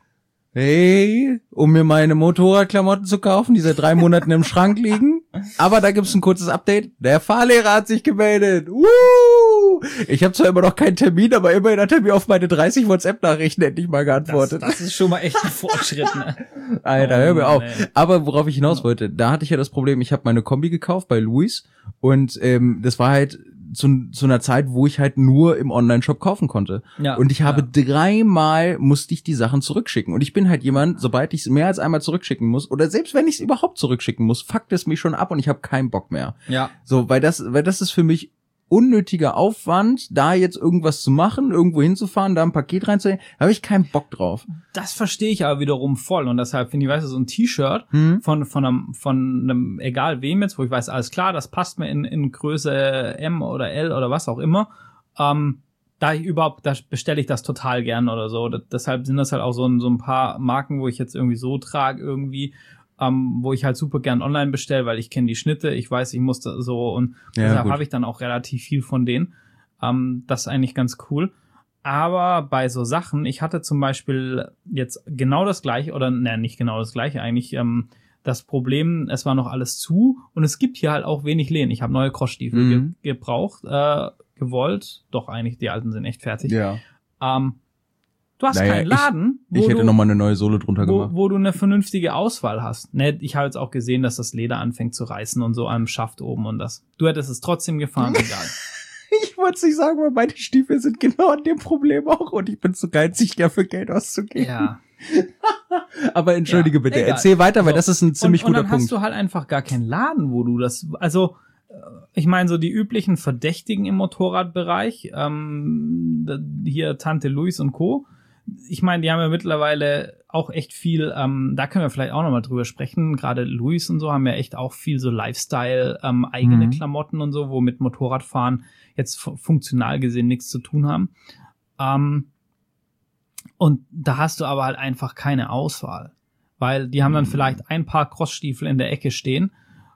S1: hey, um mir meine Motorradklamotten zu kaufen, die seit drei Monaten im Schrank liegen. Aber da gibt's ein kurzes Update. Der Fahrlehrer hat sich gemeldet. Uh! Ich habe zwar immer noch keinen Termin, aber immerhin hat er mir auf meine dreißig WhatsApp-Nachrichten endlich mal geantwortet.
S2: Das, das ist schon mal echt ein Fortschritt, ne?
S1: Alter, hör mir auf. Aber worauf ich hinaus wollte, da hatte ich ja das Problem, ich habe meine Kombi gekauft bei Louis und ähm, das war halt zu, zu einer Zeit, wo ich halt nur im Online-Shop kaufen konnte. Ja, und ich habe ja. dreimal musste ich die Sachen zurückschicken. Und ich bin halt jemand, sobald ich es mehr als einmal zurückschicken muss, oder selbst wenn ich es überhaupt zurückschicken muss, fuckt es mich schon ab und ich habe keinen Bock mehr.
S2: Ja.
S1: So, weil das, weil das ist für mich unnötiger Aufwand, da jetzt irgendwas zu machen, irgendwo hinzufahren, da ein Paket reinzuhängen, da habe ich keinen Bock drauf.
S2: Das verstehe ich aber wiederum voll und deshalb finde ich, weißt du, so ein T-Shirt
S1: hm.
S2: von von einem von einem egal wem jetzt, wo ich weiß, alles klar, das passt mir in in Größe M oder L oder was auch immer, ähm, da ich überhaupt, da bestelle ich das total gern oder so. Das, deshalb sind das halt auch so ein so ein paar Marken, wo ich jetzt irgendwie so trage irgendwie. Um, wo ich halt super gern online bestelle, weil ich kenne die Schnitte, ich weiß, ich muss da so und ja, deshalb habe ich dann auch relativ viel von denen. Um, das ist eigentlich ganz cool. Aber bei so Sachen, ich hatte zum Beispiel jetzt genau das gleiche, oder ne, nicht genau das gleiche eigentlich, ähm, das Problem, es war noch alles zu und es gibt hier halt auch wenig Läden. Ich habe neue Crossstiefel
S1: mhm.
S2: ge- gebraucht, äh, gewollt, doch eigentlich, die alten sind echt fertig.
S1: Ja.
S2: Um, Du hast
S1: Naja,
S2: keinen Laden,
S1: Ich, ich hätte
S2: du,
S1: nochmal eine neue Sohle drunter
S2: wo,
S1: gemacht.
S2: wo du eine vernünftige Auswahl hast. Ne, ich habe jetzt auch gesehen, dass das Leder anfängt zu reißen und so am Schaft oben und das. Du hättest es trotzdem gefahren, egal.
S1: Ich wollte es nicht sagen, weil meine Stiefel sind genau an dem Problem auch und ich bin zu geizig, dafür Geld auszugeben.
S2: Ja.
S1: Aber entschuldige
S2: Ja,
S1: bitte,
S2: egal.
S1: erzähl weiter, weil
S2: So.
S1: das ist ein ziemlich
S2: und, und
S1: guter
S2: dann
S1: Punkt.
S2: hast du halt einfach gar keinen Laden, wo du das, also äh, ich meine so die üblichen Verdächtigen im Motorradbereich, ähm, da- hier Tante Luis und Co. Ich meine, die haben ja mittlerweile auch echt viel, ähm, da können wir vielleicht auch nochmal drüber sprechen, gerade Luis und so haben ja echt auch viel so Lifestyle, ähm, eigene
S1: Mhm.
S2: Klamotten und so, wo mit Motorradfahren jetzt fu- funktional gesehen nichts zu tun haben. Ähm, und da hast du aber halt einfach keine Auswahl. Weil die haben dann
S1: Mhm.
S2: vielleicht ein paar Crossstiefel in der Ecke stehen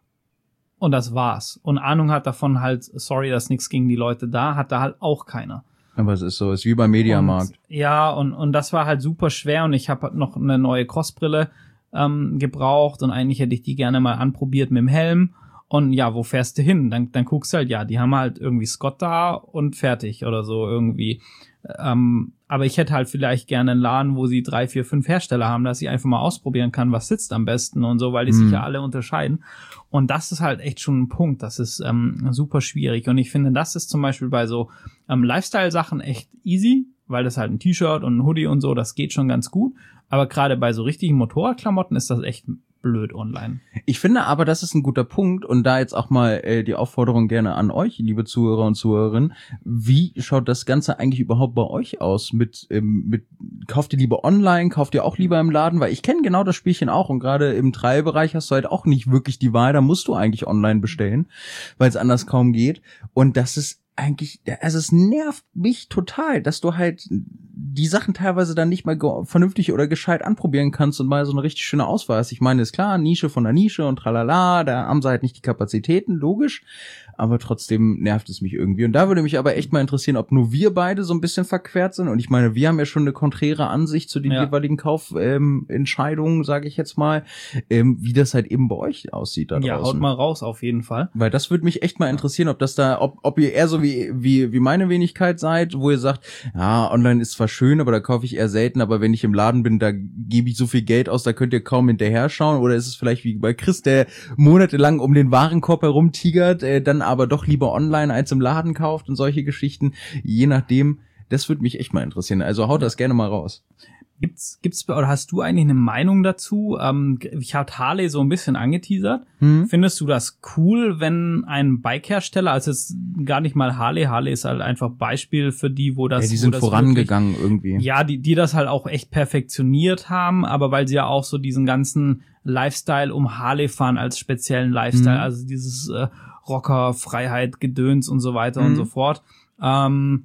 S2: und das war's. Und Ahnung hat davon halt, sorry, dass nichts gegen die Leute da, hat da halt auch keiner.
S1: Aber es ist so, es ist wie beim Mediamarkt.
S2: Und, ja, und, und das war halt super schwer und ich habe noch eine neue Crossbrille ähm, gebraucht und eigentlich hätte ich die gerne mal anprobiert mit dem Helm. Und ja, wo fährst du hin? Dann, dann guckst du halt, ja, die haben halt irgendwie Scott da und fertig oder so irgendwie. Ähm, aber ich hätte halt vielleicht gerne einen Laden, wo sie drei, vier, fünf Hersteller haben, dass ich einfach mal ausprobieren kann, was sitzt am besten und so, weil die
S1: Hm.
S2: sich ja alle unterscheiden. Und das ist halt echt schon ein Punkt. Das ist ähm, super schwierig. Und ich finde, das ist zum Beispiel bei so ähm, Lifestyle-Sachen echt easy, weil das halt ein T-Shirt und ein Hoodie und so, das geht schon ganz gut. Aber gerade bei so richtigen Motorradklamotten ist das echt blöd online.
S1: Ich finde aber, das ist ein guter Punkt und da jetzt auch mal äh, die Aufforderung gerne an euch, liebe Zuhörer und Zuhörerinnen. Wie schaut das Ganze eigentlich überhaupt bei euch aus? Mit, ähm, mit kauft ihr lieber online, kauft ihr auch lieber im Laden? Weil ich kenne genau das Spielchen auch und gerade im Trailbereich hast du halt auch nicht wirklich die Wahl, da musst du eigentlich online bestellen, weil es anders kaum geht. Und das ist eigentlich, also es nervt mich total, dass du halt die Sachen teilweise dann nicht mal ge- vernünftig oder gescheit anprobieren kannst und mal so eine richtig schöne Auswahl hast. Ich meine, ist klar, Nische von der Nische und tralala, da haben sie halt nicht die Kapazitäten, logisch, aber trotzdem nervt es mich irgendwie. Und da würde mich aber echt mal interessieren, ob nur wir beide so ein bisschen verquert sind. Und ich meine, wir haben ja schon eine konträre Ansicht zu den
S2: Ja.
S1: jeweiligen Kaufentscheidungen, ähm, sage ich jetzt mal, ähm, wie das halt eben bei euch aussieht da
S2: Ja,
S1: draußen.
S2: haut mal raus auf jeden Fall.
S1: Weil das würde mich echt mal interessieren, ob das da, ob, ob ihr eher so wie, wie, wie meine Wenigkeit seid, wo ihr sagt, ja, online ist zwar schön, aber da kaufe ich eher selten, aber wenn ich im Laden bin, da gebe ich so viel Geld aus, da könnt ihr kaum hinterher schauen. Oder ist es vielleicht wie bei Chris, der monatelang um den Warenkorb herumtigert, äh, dann aber doch lieber online als im Laden kauft und solche Geschichten. Je nachdem, das würde mich echt mal interessieren. Also haut das gerne mal raus.
S2: Gibt's, gibt's, oder hast du eigentlich eine Meinung dazu? Ähm, ich habe Harley so ein bisschen angeteasert.
S1: Hm?
S2: Findest du das cool, wenn ein Bikehersteller, also es ist gar nicht mal Harley, Harley ist halt einfach Beispiel für die, wo das,
S1: Ja, die
S2: wo
S1: sind
S2: das
S1: vorangegangen irgendwie.
S2: wirklich, ja, die, die das halt auch echt perfektioniert haben, aber weil sie ja auch so diesen ganzen Lifestyle um Harley fahren als speziellen Lifestyle,
S1: Mhm.
S2: also dieses äh, Rocker, Freiheit, Gedöns und so weiter
S1: Mhm.
S2: und so fort. Ähm,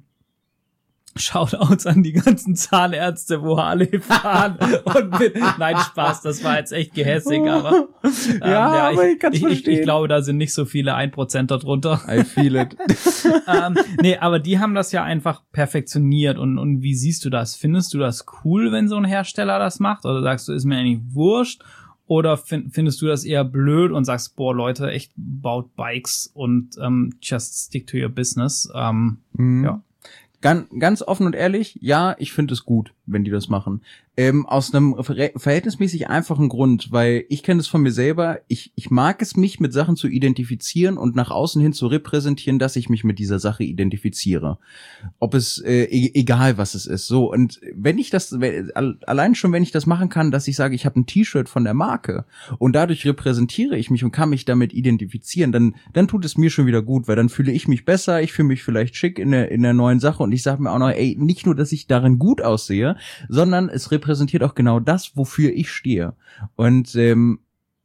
S2: Shoutouts an die ganzen Zahnärzte, wo Harley fahren. Und mit, nein, Spaß, das war jetzt echt gehässig, aber ähm,
S1: Ja, aber ich kann's
S2: ich, ich,
S1: verstehen.
S2: ich glaube, da sind nicht so viele ein Prozent darunter.
S1: I feel it.
S2: ähm, nee, aber die haben das ja einfach perfektioniert. Und, und wie siehst du das? Findest du das cool, wenn so ein Hersteller das macht? Oder sagst du, ist mir eigentlich wurscht? Oder find, findest du das eher blöd und sagst, boah, Leute, echt baut Bikes und ähm, just stick to your business? Ähm,
S1: Mhm.
S2: Ja.
S1: Ganz, ganz offen und ehrlich, ja, ich finde es gut, wenn die das machen. Ähm, aus einem ver- verhältnismäßig einfachen Grund, weil ich kenne es von mir selber, ich, ich mag es, mich mit Sachen zu identifizieren und nach außen hin zu repräsentieren, dass ich mich mit dieser Sache identifiziere. Ob es, äh, e- egal was es ist. So, und wenn ich das, we- al- allein schon, wenn ich das machen kann, dass ich sage, ich habe ein T-Shirt von der Marke und dadurch repräsentiere ich mich und kann mich damit identifizieren, dann, dann tut es mir schon wieder gut, weil dann fühle ich mich besser, ich fühle mich vielleicht schick in der, in der neuen Sache und ich sage mir auch noch, ey, nicht nur, dass ich darin gut aussehe, sondern es repräsentiert auch genau das, wofür ich stehe. Und ähm,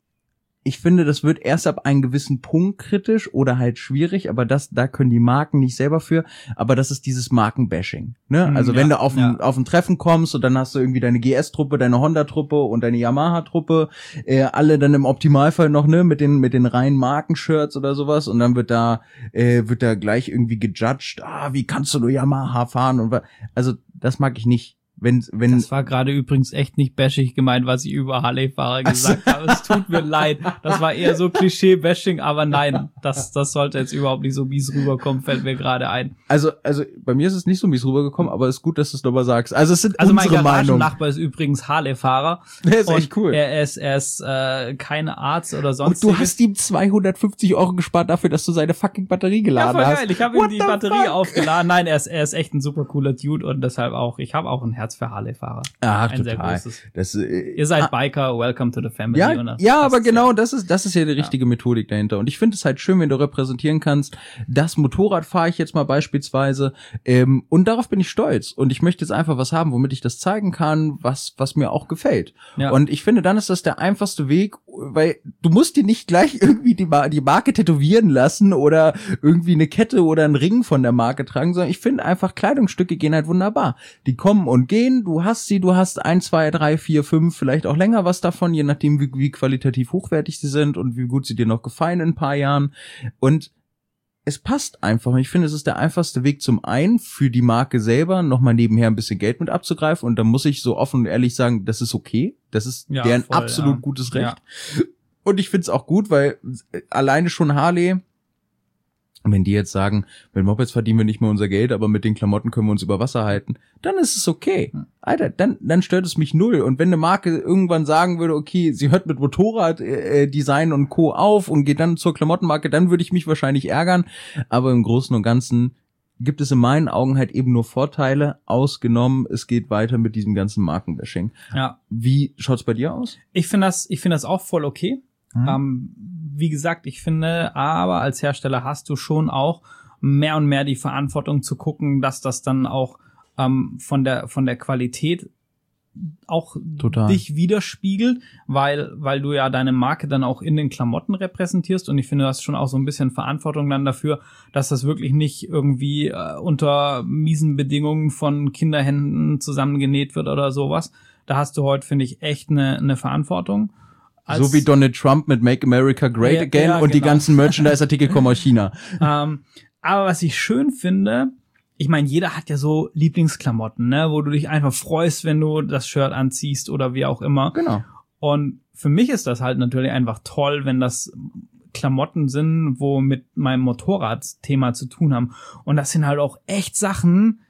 S1: ich finde, das wird erst ab einem gewissen Punkt kritisch oder halt schwierig, aber das, da können die Marken nicht selber für, aber das ist dieses Markenbashing, ne?
S2: Mm,
S1: Also
S2: ja,
S1: wenn du auf ein,
S2: ja.
S1: auf ein Treffen kommst und dann hast du irgendwie deine G S-Truppe, deine Honda-Truppe und deine Yamaha-Truppe, äh, alle dann im Optimalfall noch, ne, mit den, mit den reinen Markenshirts oder sowas und dann wird da, äh, wird da gleich irgendwie gejudged, ah, wie kannst du nur Yamaha fahren und was, also das mag ich nicht. wenn, wenn.
S2: Das war gerade übrigens echt nicht bashig gemeint, was ich über Harley-Fahrer gesagt habe. Es tut mir leid. Das war eher so Klischee-Bashing, aber nein, das, das sollte jetzt überhaupt nicht so mies rüberkommen, fällt mir gerade ein.
S1: Also, also, bei mir ist es nicht so mies rübergekommen, aber es ist gut, dass du es nochmal sagst. Also, es sind
S2: also
S1: unsere Meinungen.
S2: Also, mein Nachbar ist übrigens Harley-Fahrer.
S1: Der ist echt cool.
S2: Er ist, er ist, äh, kein Arzt oder sonst.
S1: Und du hast ihm zweihundertfünfzig Euro gespart dafür, dass du seine fucking Batterie geladen
S2: ja, voll
S1: hast.
S2: geil. Ich habe ihm die Batterie fuck? aufgeladen. Nein, er ist, er ist echt ein super cooler Dude und deshalb auch, ich habe auch ein Herz für Harley-Fahrer.
S1: Ach,
S2: ein
S1: total.
S2: sehr großes.
S1: Das, äh,
S2: Ihr seid
S1: ah,
S2: Biker, welcome to the family.
S1: Ja,
S2: und
S1: ja, aber
S2: ist,
S1: genau,
S2: ja.
S1: das ist, das ist ja die richtige ja. Methodik dahinter. Und ich finde es halt schön, wenn du repräsentieren kannst, das Motorrad fahre ich jetzt mal beispielsweise, ähm, und darauf bin ich stolz. Und ich möchte jetzt einfach was haben, womit ich das zeigen kann, was, was mir auch gefällt. Ja. Und ich finde, dann ist das der einfachste Weg, weil du musst dir nicht gleich irgendwie die, Mar- die Marke tätowieren lassen oder irgendwie eine Kette oder einen Ring von der Marke tragen, sondern ich finde einfach, Kleidungsstücke gehen halt wunderbar. Die kommen und gehen, du hast sie, du hast ein, zwei, drei, vier, fünf, vielleicht auch länger was davon, je nachdem, wie, wie qualitativ hochwertig sie sind und wie gut sie dir noch gefallen in ein paar Jahren. Und es passt einfach. Und ich finde, es ist der einfachste Weg zum einen für die Marke selber, nochmal nebenher ein bisschen Geld mit abzugreifen. Und da muss ich so offen und ehrlich sagen, das ist okay. Das ist ja, deren voll, absolut ja. gutes Recht. Ja. Und ich finde es auch gut, weil alleine schon Harley, wenn die jetzt sagen, mit Mopeds verdienen wir nicht mehr unser Geld, aber mit den Klamotten können wir uns über Wasser halten, dann ist es okay. Alter, dann dann stört es mich null. Und wenn eine Marke irgendwann sagen würde, okay, sie hört mit Motorraddesign äh, und Co. auf und geht dann zur Klamottenmarke, dann würde ich mich wahrscheinlich ärgern. Aber im Großen und Ganzen gibt es in meinen Augen halt eben nur Vorteile, ausgenommen, es geht weiter mit diesem ganzen Markenbashing.
S2: Ja.
S1: Wie schaut's bei dir aus?
S2: Ich finde das, ich finde das auch voll okay. Mhm. Ähm, wie gesagt, ich finde, aber als Hersteller hast du schon auch mehr und mehr die Verantwortung zu gucken, dass das dann auch ähm, von der von der Qualität auch
S1: Total.
S2: dich widerspiegelt, weil weil du ja deine Marke dann auch in den Klamotten repräsentierst und ich finde, du hast schon auch so ein bisschen Verantwortung dann dafür, dass das wirklich nicht irgendwie äh, unter miesen Bedingungen von Kinderhänden zusammengenäht wird oder sowas. Da hast du heute, finde ich, echt eine eine Verantwortung.
S1: Als so wie Donald Trump mit Make America Great ja, Again ja, und genau. Die ganzen Merchandise-Artikel kommen aus China.
S2: Ähm, aber was ich schön finde, ich meine, jeder hat ja so Lieblingsklamotten, ne, wo du dich einfach freust, wenn du das Shirt anziehst oder wie auch immer.
S1: Genau.
S2: Und für mich ist das halt natürlich einfach toll, wenn das Klamotten sind, wo mit meinem Motorradthema zu tun haben. Und das sind halt auch echt Sachen,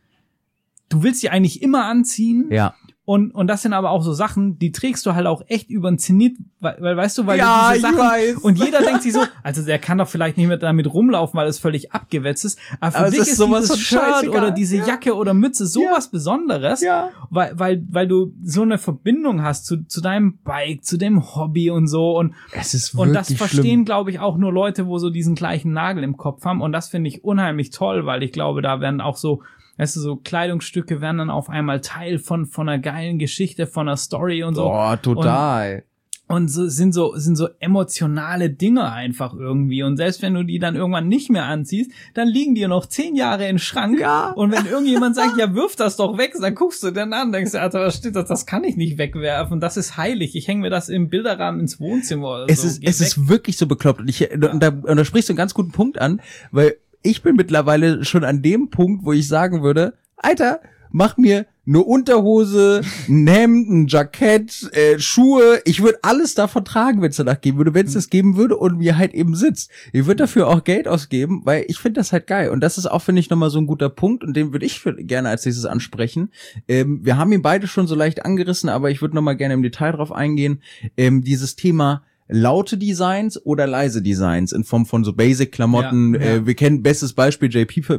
S2: du willst die eigentlich immer anziehen.
S1: Ja.
S2: Und, und das sind aber auch so Sachen, die trägst du halt auch echt über den Zenit, weil, weil weißt du, weil
S1: ja,
S2: du diese Sachen,
S1: ich weiß.
S2: Und jeder denkt sich so, also der kann doch vielleicht nicht mehr damit rumlaufen, weil es völlig abgewetzt ist, aber für
S1: aber
S2: dich ist, ist dieses Shirt
S1: scheißegal.
S2: Oder diese
S1: ja.
S2: Jacke oder Mütze sowas ja. Besonderes,
S1: ja.
S2: weil, weil, weil du so eine Verbindung hast zu, zu deinem Bike, zu dem Hobby und so und,
S1: es ist
S2: und das verstehen,
S1: schlimm.
S2: glaube ich, auch nur Leute, wo so diesen gleichen Nagel im Kopf haben und das finde ich unheimlich toll, weil ich glaube, da werden auch so weißt du, so Kleidungsstücke werden dann auf einmal Teil von von einer geilen Geschichte, von einer Story und so.
S1: Boah, total.
S2: Und, und so sind so sind so emotionale Dinge einfach irgendwie. Und selbst wenn du die dann irgendwann nicht mehr anziehst, dann liegen die noch zehn Jahre im Schrank.
S1: Ja.
S2: Und wenn irgendjemand sagt, ja, wirf das doch weg, dann guckst du dann an, denkst du, Alter, was steht das? Das kann ich nicht wegwerfen. Das ist heilig. Ich hänge mir das im Bilderrahmen ins Wohnzimmer oder
S1: es
S2: so.
S1: Ist, es weg. Ist wirklich so bekloppt. Und ich, ja. und, da, und da sprichst du einen ganz guten Punkt an, weil ich bin mittlerweile schon an dem Punkt, wo ich sagen würde, Alter, mach mir eine Unterhose, ein Hemd, ein Jackett, äh, Schuhe. Ich würde alles davon tragen, wenn es danach geben würde, wenn es das geben würde und mir halt eben sitzt. Ich würde dafür auch Geld ausgeben, weil ich finde das halt geil. Und das ist auch, finde ich, nochmal so ein guter Punkt und den würde ich für, gerne als nächstes ansprechen. Ähm, wir haben ihn beide schon so leicht angerissen, aber ich würde nochmal gerne im Detail drauf eingehen. Ähm, dieses Thema laute Designs oder leise Designs in Form von so Basic-Klamotten. Ja, ja. Äh, wir kennen bestes Beispiel J P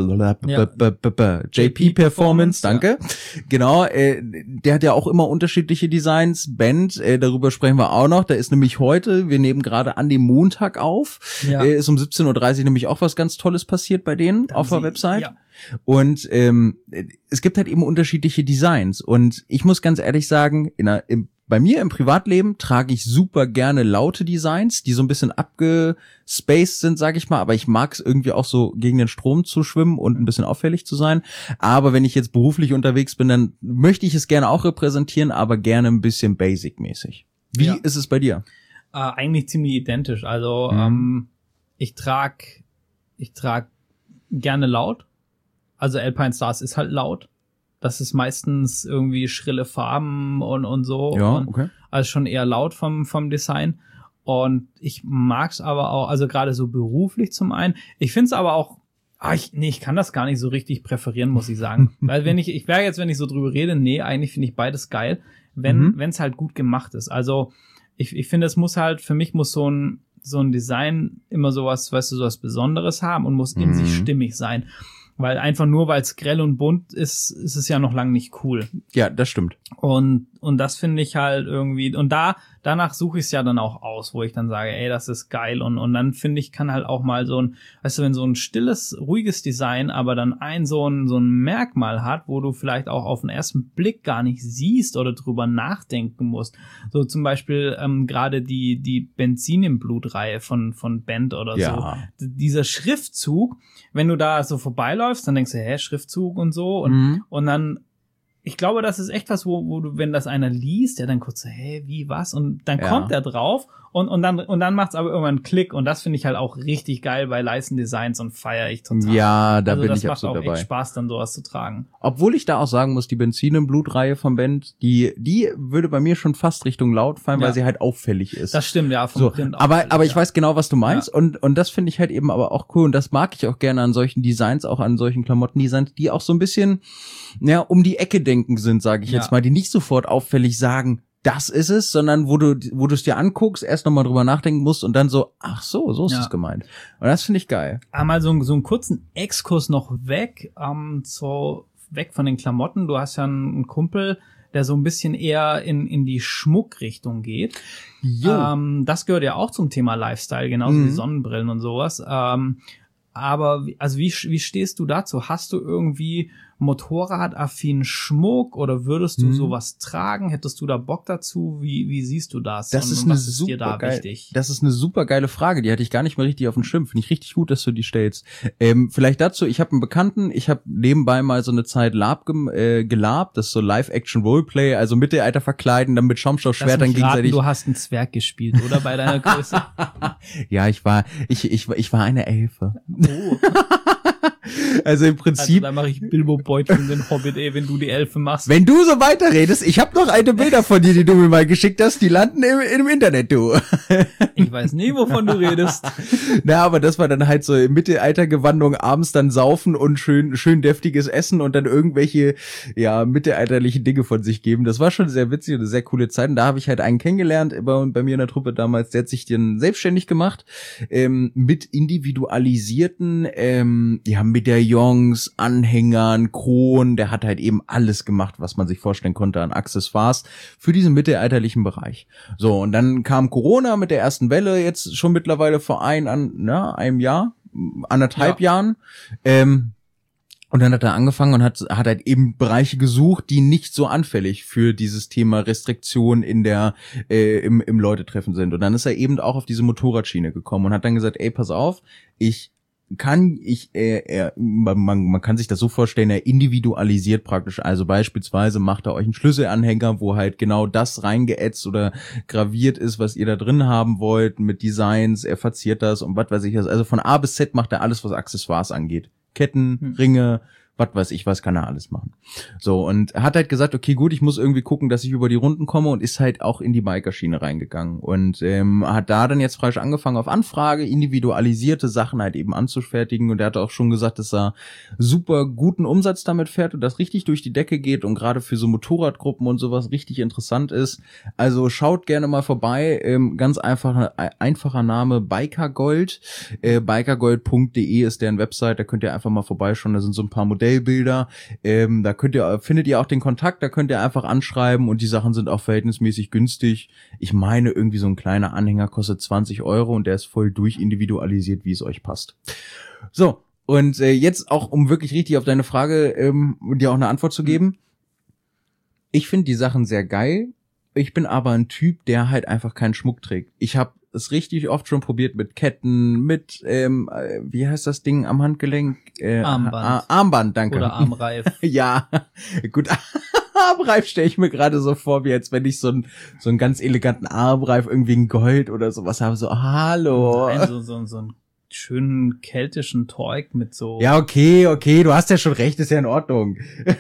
S1: ja. J P Performance, danke. Ja. Genau, äh, der hat ja auch immer unterschiedliche Designs. Band, äh, darüber sprechen wir auch noch. Da ist nämlich heute, wir nehmen gerade an dem Montag auf, ja. äh, ist um siebzehn Uhr dreißig nämlich auch was ganz Tolles passiert bei denen Dann auf der Website. Ja. Und ähm, es gibt halt eben unterschiedliche Designs. Und ich muss ganz ehrlich sagen, in einer, im Bei mir im Privatleben trage ich super gerne laute Designs, die so ein bisschen abgespaced sind, sag ich mal, aber ich mag es irgendwie auch so gegen den Strom zu schwimmen und ein bisschen auffällig zu sein. Aber wenn ich jetzt beruflich unterwegs bin, dann möchte ich es gerne auch repräsentieren, aber gerne ein bisschen basic-mäßig. Wie ja. ist es bei dir?
S2: Äh, eigentlich ziemlich identisch. Also mhm. ähm, ich trage ich trag gerne laut. Also Alpine Stars ist halt laut. Das ist meistens irgendwie schrille Farben und, und so.
S1: Ja,
S2: und
S1: okay.
S2: Also schon eher laut vom, vom Design. Und ich mag's aber auch, also gerade so beruflich zum einen. Ich find's aber auch, ah, ich, nee, ich kann das gar nicht so richtig präferieren, muss ich sagen. Weil wenn ich, ich wäre jetzt, wenn ich so drüber rede, nee, eigentlich finde ich beides geil, wenn,
S1: Mhm.
S2: wenn's halt gut gemacht ist. Also, ich, ich finde, es muss halt, für mich muss so ein, so ein Design immer sowas, weißt du, sowas Besonderes haben und muss in
S1: Mhm.
S2: sich stimmig sein. Weil einfach nur, weil es grell und bunt ist, ist es ja noch lang nicht cool.
S1: Ja, das stimmt.
S2: Und, und das finde ich halt irgendwie, und da, danach suche ich es ja dann auch aus, wo ich dann sage, ey, das ist geil. Und, und dann finde ich, kann halt auch mal so ein, weißt du, wenn so ein stilles, ruhiges Design, aber dann ein so ein, so ein Merkmal hat, wo du vielleicht auch auf den ersten Blick gar nicht siehst oder drüber nachdenken musst. So zum Beispiel, ähm, gerade die, die Benzin im Blut-Reihe von, von Bend oder
S1: Ja.
S2: so. D- Dieser Schriftzug, wenn du da so vorbeiläufst, dann denkst du, hä, Schriftzug und so. Und,
S1: Mhm.
S2: und dann, ich glaube, das ist echt was, wo, wo du, wenn das einer liest, der dann kurz so, hä, wie, was? Und dann
S1: Ja.
S2: kommt er drauf und, und dann, und dann macht's aber irgendwann einen Klick. Und das finde ich halt auch richtig geil bei Leisten Designs und feiere ich total.
S1: Ja, da
S2: also
S1: bin
S2: das
S1: ich
S2: macht
S1: absolut
S2: auch
S1: dabei.
S2: echt Spaß, dann sowas zu tragen.
S1: Obwohl ich da auch sagen muss, die Benzin im Blut-Reihe von Bend, die, die würde bei mir schon fast Richtung laut fallen,
S2: Ja.
S1: weil sie halt auffällig ist.
S2: Das stimmt, ja, vom
S1: So,
S2: Print auch.
S1: aber, aber ich
S2: ja.
S1: weiß genau, was du meinst, und, und das finde ich halt eben aber auch cool, und das mag ich auch gerne an solchen Designs, auch an solchen Klamottendesigns, die auch so ein bisschen, ja, um die Ecke denken sind, sage ich
S2: Ja.
S1: jetzt mal, die nicht sofort auffällig sagen, das ist es, sondern wo du, wo du es dir anguckst, erst nochmal drüber nachdenken musst und dann so, ach so, so ist
S2: Ja.
S1: es gemeint. Und das finde ich geil.
S2: Einmal so, einen- so einen kurzen Exkurs noch weg, ähm, so weg von den Klamotten. Du hast ja einen Kumpel, der so ein bisschen eher in, in die Schmuckrichtung geht. Ähm, das gehört ja auch zum Thema Lifestyle, genauso
S1: Mhm.
S2: wie Sonnenbrillen und sowas. Ähm, aber wie- also wie, wie stehst du dazu? Hast du irgendwie motorradaffinen Schmuck oder würdest du
S1: Mhm.
S2: sowas tragen? Hättest du da Bock dazu? Wie, wie siehst du das?
S1: Das
S2: und
S1: ist
S2: was
S1: eine
S2: ist dir da
S1: super geil,
S2: wichtig?
S1: das ist eine super geile Frage, die hatte ich gar nicht mal richtig auf dem Schirm. Finde ich richtig gut, dass du die stellst. Ähm, vielleicht dazu, ich habe einen Bekannten, ich habe nebenbei mal so eine Zeit Lab gem, äh, gelabt, das ist so Live-Action-Roleplay, also Mittelalter verkleiden, dann mit Schaumstoffschwertern
S2: Lass mich raten,
S1: gegenseitig.
S2: du hast einen Zwerg gespielt, oder? Bei deiner Größe.
S1: Ja, ich war, ich, ich, ich war eine Elfe.
S2: Oh.
S1: Also im
S2: Also
S1: Prinzip,
S2: da mache ich Bilbo Beutlin und den Hobbit, ey, wenn du die Elfe machst.
S1: wenn du so weiterredest, ich habe noch eine Bilder von dir, die du mir mal geschickt hast, die landen im, im Internet, du.
S2: Ich weiß nie, wovon du redest.
S1: Na, aber das war dann halt so im Mittelaltergewandung, abends dann saufen und schön, schön deftiges Essen und dann irgendwelche, ja, mittelalterlichen Dinge von sich geben. Das war schon sehr witzig und eine sehr coole Zeit. Und da habe ich halt einen kennengelernt bei, bei mir in der Truppe damals, der hat sich dann selbstständig gemacht, ähm, mit individualisierten, ähm, ja, Medaillons, Anhängern, Kronen. Der hat halt eben alles gemacht, was man sich vorstellen konnte an Accessoires für diesen mittelalterlichen Bereich. So, und dann kam Corona mit der ersten Welle, jetzt schon mittlerweile vor ein, an, na, einem Jahr, anderthalb
S2: Ja.
S1: Jahren. Ähm, und dann hat er angefangen und hat, hat halt eben Bereiche gesucht, die nicht so anfällig für dieses Thema Restriktion in der, äh, im, im Leutetreffen sind. Und dann ist er eben auch auf diese Motorradschiene gekommen und hat dann gesagt, ey, pass auf, ich kann ich, äh, er, man, man kann sich das so vorstellen, er individualisiert praktisch, also beispielsweise macht er euch einen Schlüsselanhänger, wo halt genau das reingeätzt oder graviert ist, was ihr da drin haben wollt, mit Designs, er verziert das und was weiß ich was, also von A bis Z macht er alles, was Accessoires angeht. Ketten,
S2: Hm.
S1: Ringe, was weiß ich, was kann er alles machen. So, und er hat halt gesagt, okay, gut, ich muss irgendwie gucken, dass ich über die Runden komme und ist halt auch in die Biker-Schiene reingegangen und ähm, hat da dann jetzt frisch angefangen, auf Anfrage individualisierte Sachen halt eben anzufertigen und er hat auch schon gesagt, dass er super guten Umsatz damit fährt und das richtig durch die Decke geht und gerade für so Motorradgruppen und sowas richtig interessant ist. Also schaut gerne mal vorbei, ähm, ganz einfach, einfacher Name, Bikergold, äh, bikergold punkt de ist deren Website, da könnt ihr einfach mal vorbeischauen, da sind so ein paar Modelle Bilder, ähm, da könnt ihr, findet ihr auch den Kontakt, da könnt ihr einfach anschreiben und die Sachen sind auch verhältnismäßig günstig. Ich meine, irgendwie so ein kleiner Anhänger kostet zwanzig Euro und der ist voll durchindividualisiert, wie es euch passt. So, und äh, jetzt auch, um wirklich richtig auf deine Frage ähm, dir auch eine Antwort zu geben. Ich finde die Sachen sehr geil. Ich bin aber ein Typ, der halt einfach keinen Schmuck trägt. Ich habe es richtig oft schon probiert mit Ketten, mit, ähm, äh, wie heißt das Ding am Handgelenk? Äh,
S2: Armband.
S1: Ar- Armband, danke.
S2: Oder Armreif.
S1: Ja, gut. Armreif stelle ich mir gerade so vor, wie als wenn ich so einen so einen ganz eleganten Armreif irgendwie in Gold oder sowas habe. So, hallo.
S2: Nein, so, so, so einen schönen keltischen Teug mit so.
S1: Ja, okay, okay, du hast ja schon recht, ist ja in Ordnung.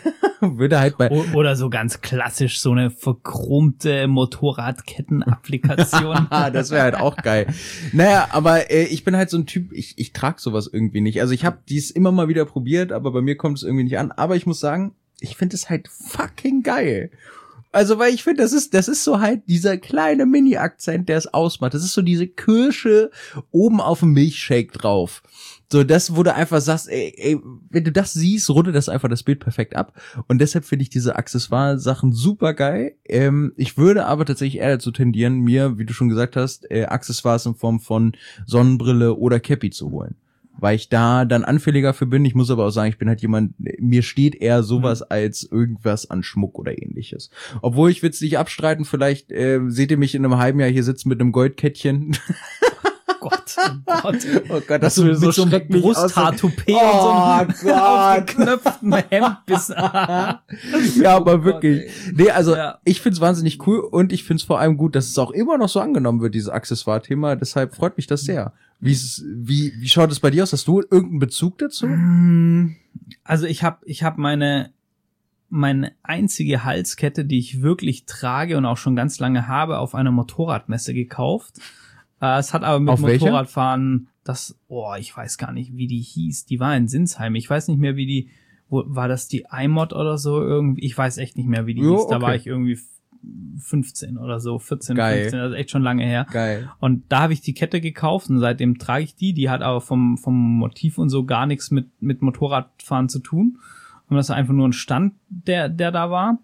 S1: würde halt bei
S2: oder so ganz klassisch so eine verchromte Motorradketten-Applikation.
S1: Das wäre halt auch geil. Naja, aber äh, ich bin halt so ein Typ, ich ich trage sowas irgendwie nicht. Also ich habe dies immer mal wieder probiert, aber bei mir kommt es irgendwie nicht an. Aber ich muss sagen, ich finde es halt fucking geil. Also, weil ich finde, das ist, das ist so halt dieser kleine Mini-Akzent, der es ausmacht. Das ist so diese Kirsche oben auf dem Milchshake drauf. So, das, wo du einfach sagst, ey, ey, wenn du das siehst, rundet das einfach das Bild perfekt ab. Und deshalb finde ich diese Accessoire-Sachen super geil. Ähm, ich würde aber tatsächlich eher dazu tendieren, mir, wie du schon gesagt hast, äh, Accessoires in Form von Sonnenbrille oder Cappy zu holen. Weil ich da dann anfälliger für bin. Ich muss aber auch sagen, ich bin halt jemand, mir steht eher sowas mhm. als irgendwas an Schmuck oder ähnliches. Obwohl, ich will es nicht abstreiten, vielleicht äh, seht ihr mich in einem halben Jahr hier sitzen mit einem Goldkettchen.
S2: Gott, oh Gott.
S1: Oh Gott, das
S2: du
S1: wird so
S2: mit so einem
S1: schrecklich
S2: Brusthaar-Toupet
S1: oh
S2: und so einem
S1: Gott.
S2: aufgeknöpften Hemd bis
S1: Ja, aber
S2: oh
S1: wirklich.
S2: Gott,
S1: nee, also
S2: ja.
S1: ich find's wahnsinnig cool und ich find's vor allem gut, dass es auch immer noch so angenommen wird, dieses Accessoire-Thema. Deshalb freut mich das sehr. Wie, wie, wie schaut es bei dir aus? Hast du irgendeinen Bezug dazu?
S2: Also ich habe ich hab meine meine einzige Halskette, die ich wirklich trage und auch schon ganz lange habe, auf einer Motorradmesse gekauft. Äh, es hat aber mit
S1: auf
S2: Motorradfahren, das, oh, ich weiß gar nicht, wie die hieß. Die war in Sinsheim. Ich weiß nicht mehr, wie die, wo, war das die iMod oder so irgendwie? Ich weiß echt nicht mehr, wie die
S1: jo,
S2: hieß. Da
S1: okay.
S2: war ich irgendwie fünfzehn oder so, vierzehn,
S1: Geil.
S2: fünfzehn, also echt schon lange her.
S1: Geil.
S2: Und da habe ich die Kette gekauft und seitdem trage ich die. Die hat aber vom vom Motiv und so gar nichts mit mit Motorradfahren zu tun. Und das ist einfach nur ein Stand, der der da war.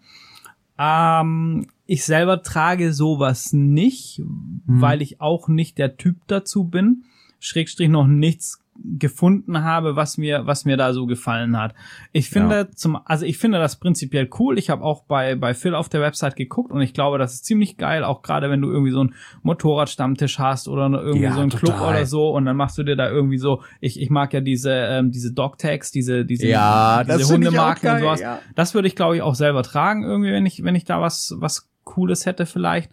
S2: Ähm, ich selber trage sowas nicht, hm. weil ich auch nicht der Typ dazu bin. Schrägstrich noch nichts gefunden habe, was mir was mir da so gefallen hat. Ich finde ja. zum also ich finde das prinzipiell cool. Ich habe auch bei bei Phil auf der Website geguckt und ich glaube, das ist ziemlich geil, auch gerade wenn du irgendwie so einen Motorradstammtisch hast oder irgendwie
S1: ja,
S2: so einen
S1: total.
S2: Club oder so und dann machst du dir da irgendwie so ich ich mag ja diese ähm, diese Dog-Tags, diese diese
S1: ja,
S2: diese
S1: das
S2: Hundemarken und sowas.
S1: Ja.
S2: Das würde ich glaube ich auch selber tragen irgendwie, wenn ich wenn ich da was was Cooles hätte vielleicht.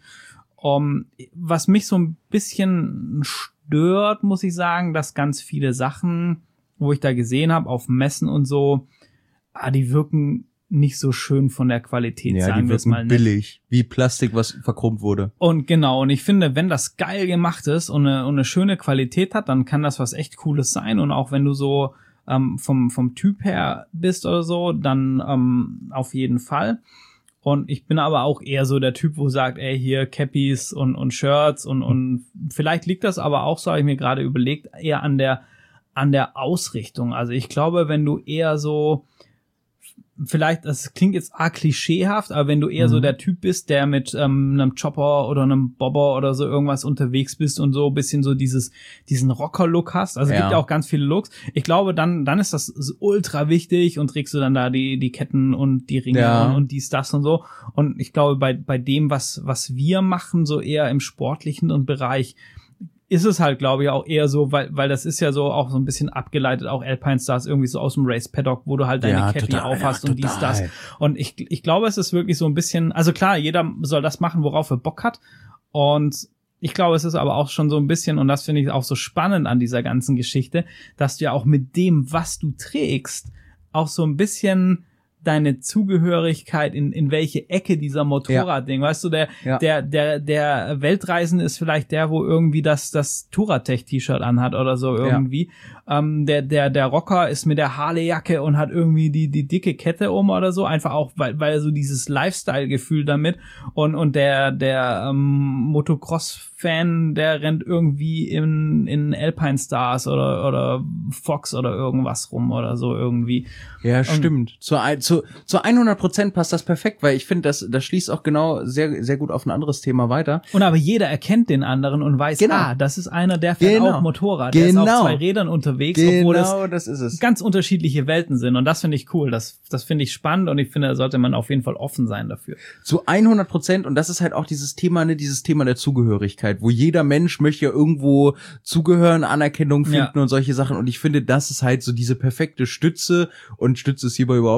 S2: Um, was mich so ein bisschen stört, muss ich sagen, dass ganz viele Sachen, wo ich da gesehen habe, auf Messen und so, ah, die wirken nicht so schön von der Qualität,
S1: ja,
S2: sagen
S1: die
S2: wir es mal
S1: wirken billig, wie Plastik, was verchromt wurde.
S2: Und genau, und ich finde, wenn das geil gemacht ist und eine, und eine schöne Qualität hat, dann kann das was echt Cooles sein. Und auch wenn du so ähm, vom vom Typ her bist oder so, dann ähm, auf jeden Fall. Und ich bin aber auch eher so der Typ, wo sagt, ey, hier Cappies und und Shirts und und vielleicht liegt das aber auch, so habe ich mir gerade überlegt, eher an der an der Ausrichtung. Also ich glaube, wenn du eher so vielleicht, das klingt jetzt arg klischeehaft, aber wenn du eher mhm. so der Typ bist, der mit ähm, einem Chopper oder einem Bobber oder so irgendwas unterwegs bist und so ein bisschen so dieses diesen Rocker-Look hast, also es
S1: ja.
S2: gibt ja auch ganz viele Looks, ich glaube, dann dann ist das ultra wichtig und trägst du dann da die die Ketten und die Ringe
S1: ja.
S2: und, und dies, das und so und ich glaube, bei bei dem, was was wir machen, so eher im sportlichen und Bereich, ist es halt, glaube ich, auch eher so, weil weil das ist ja so auch so ein bisschen abgeleitet, auch Alpine Stars irgendwie so aus dem Race Paddock, wo du halt deine
S1: ja,
S2: Cappy
S1: total,
S2: aufhast
S1: ja,
S2: und dies, das. Und ich ich glaube, es ist wirklich so ein bisschen, also klar, jeder soll das machen, worauf er Bock hat. Und ich glaube, es ist aber auch schon so ein bisschen, und das finde ich auch so spannend an dieser ganzen Geschichte, dass du ja auch mit dem, was du trägst, auch so ein bisschen deine Zugehörigkeit in in welche Ecke dieser Motorradding, ja. weißt du, der ja. der der der Weltreisende ist vielleicht der, wo irgendwie das das Touratech-T-Shirt anhat oder so irgendwie. Ja. Ähm, der der der Rocker ist mit der Harley-Jacke und hat irgendwie die die dicke Kette um oder so, einfach auch weil weil er so dieses Lifestyle-Gefühl damit und und der der ähm, Motocross-Fan, der rennt irgendwie in in Alpine Stars oder oder Fox oder irgendwas rum oder so irgendwie.
S1: Ja,
S2: und,
S1: stimmt. Zur Zu, zu hundert Prozent passt das perfekt, weil ich finde, das, das schließt auch genau sehr, sehr gut auf ein anderes Thema weiter.
S2: Und aber jeder erkennt den anderen und weiß,
S1: genau.
S2: ah, das ist einer, der fährt
S1: genau.
S2: auch Motorrad,
S1: genau.
S2: der ist auf zwei Rädern unterwegs,
S1: genau,
S2: obwohl es,
S1: das ist es.
S2: ganz unterschiedliche Welten sind. Und das finde ich cool, das, das finde ich spannend und ich finde, da sollte man auf jeden Fall offen sein dafür.
S1: Zu hundert Prozent, und das ist halt auch dieses Thema, ne, dieses Thema der Zugehörigkeit, wo jeder Mensch möchte ja irgendwo zugehören, Anerkennung finden ja. und solche Sachen. Und ich finde, das ist halt so diese perfekte Stütze, und Stütze ist hierbei überhaupt nicht negativ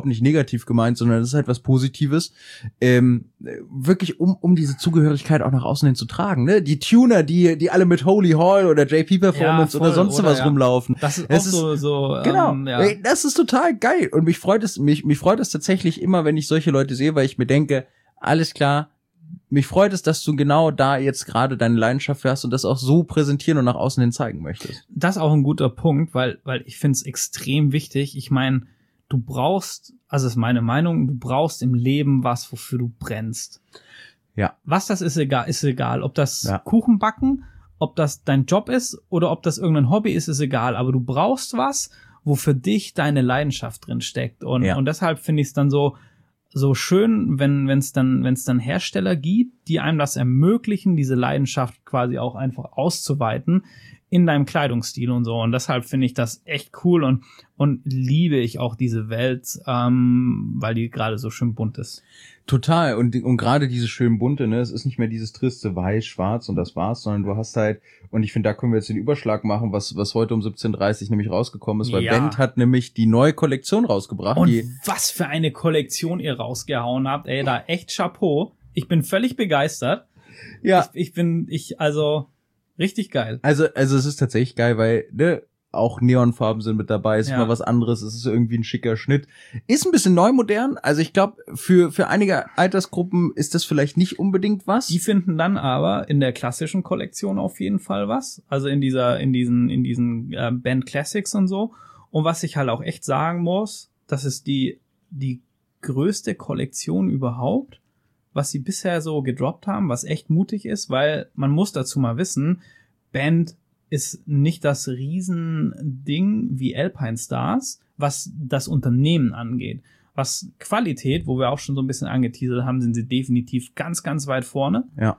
S1: negativ gemeint, sondern das ist halt was Positives, ähm, wirklich um um diese Zugehörigkeit auch nach außen hin zu tragen, ne? Die Tuner, die die alle mit Holy Hall oder J P Performance ja, voll, oder sonst oder, was ja. rumlaufen.
S2: Das ist das auch ist, so, so
S1: genau,
S2: ähm, ja.
S1: das ist total geil und mich freut es, mich mich freut es tatsächlich immer, wenn ich solche Leute sehe, weil ich mir denke, alles klar, mich freut es, dass du genau da jetzt gerade deine Leidenschaft hast und das auch so präsentieren und nach außen hin zeigen möchtest.
S2: Das ist auch ein guter Punkt, weil weil ich finde es extrem wichtig. Ich meine, du brauchst, also ist meine Meinung, du brauchst im Leben was, wofür du brennst.
S1: Ja.
S2: Was das ist, egal, ist egal. Ob das
S1: ja.
S2: Kuchen backen, ob das dein Job ist oder ob das irgendein Hobby ist, ist egal. Aber du brauchst was, wo für dich deine Leidenschaft drin steckt. Und,
S1: ja.
S2: und deshalb finde ich es dann so, so schön, wenn wenn es dann wenn es dann Hersteller gibt, die einem das ermöglichen, diese Leidenschaft quasi auch einfach auszuweiten in deinem Kleidungsstil und so. Und deshalb finde ich das echt cool und und liebe ich auch diese Welt, ähm, weil die gerade so schön bunt ist.
S1: Total. Und und gerade diese schön bunte, ne, es ist nicht mehr dieses triste Weiß, Schwarz und das war's, sondern du hast halt, und ich finde, da können wir jetzt den Überschlag machen, was was heute um siebzehn Uhr dreißig nämlich rausgekommen ist, weil
S2: Ja.
S1: Bend hat nämlich die neue Kollektion rausgebracht.
S2: Und
S1: die
S2: was für eine Kollektion ihr rausgehauen habt, ey, da echt Chapeau. Ich bin völlig begeistert.
S1: ja.
S2: Ich, ich bin, ich, also, richtig geil.
S1: Also, also es ist tatsächlich geil, weil, ne, auch Neonfarben sind mit dabei, ist
S2: Ja.
S1: mal was anderes, es ist irgendwie ein schicker Schnitt. Ist ein bisschen neu modern, also ich glaube, für für einige Altersgruppen ist das vielleicht nicht unbedingt was.
S2: Die finden dann aber in der klassischen Kollektion auf jeden Fall was. Also in dieser, in diesen, in diesen äh, Band Classics und so. Und was ich halt auch echt sagen muss, das ist die, die größte Kollektion überhaupt, was sie bisher so gedroppt haben, was echt mutig ist, weil man muss dazu mal wissen, Band ist nicht das Riesending wie Alpine Stars, was das Unternehmen angeht. Was Qualität, wo wir auch schon so ein bisschen angeteasert haben, sind sie definitiv ganz, ganz weit vorne.
S1: Ja.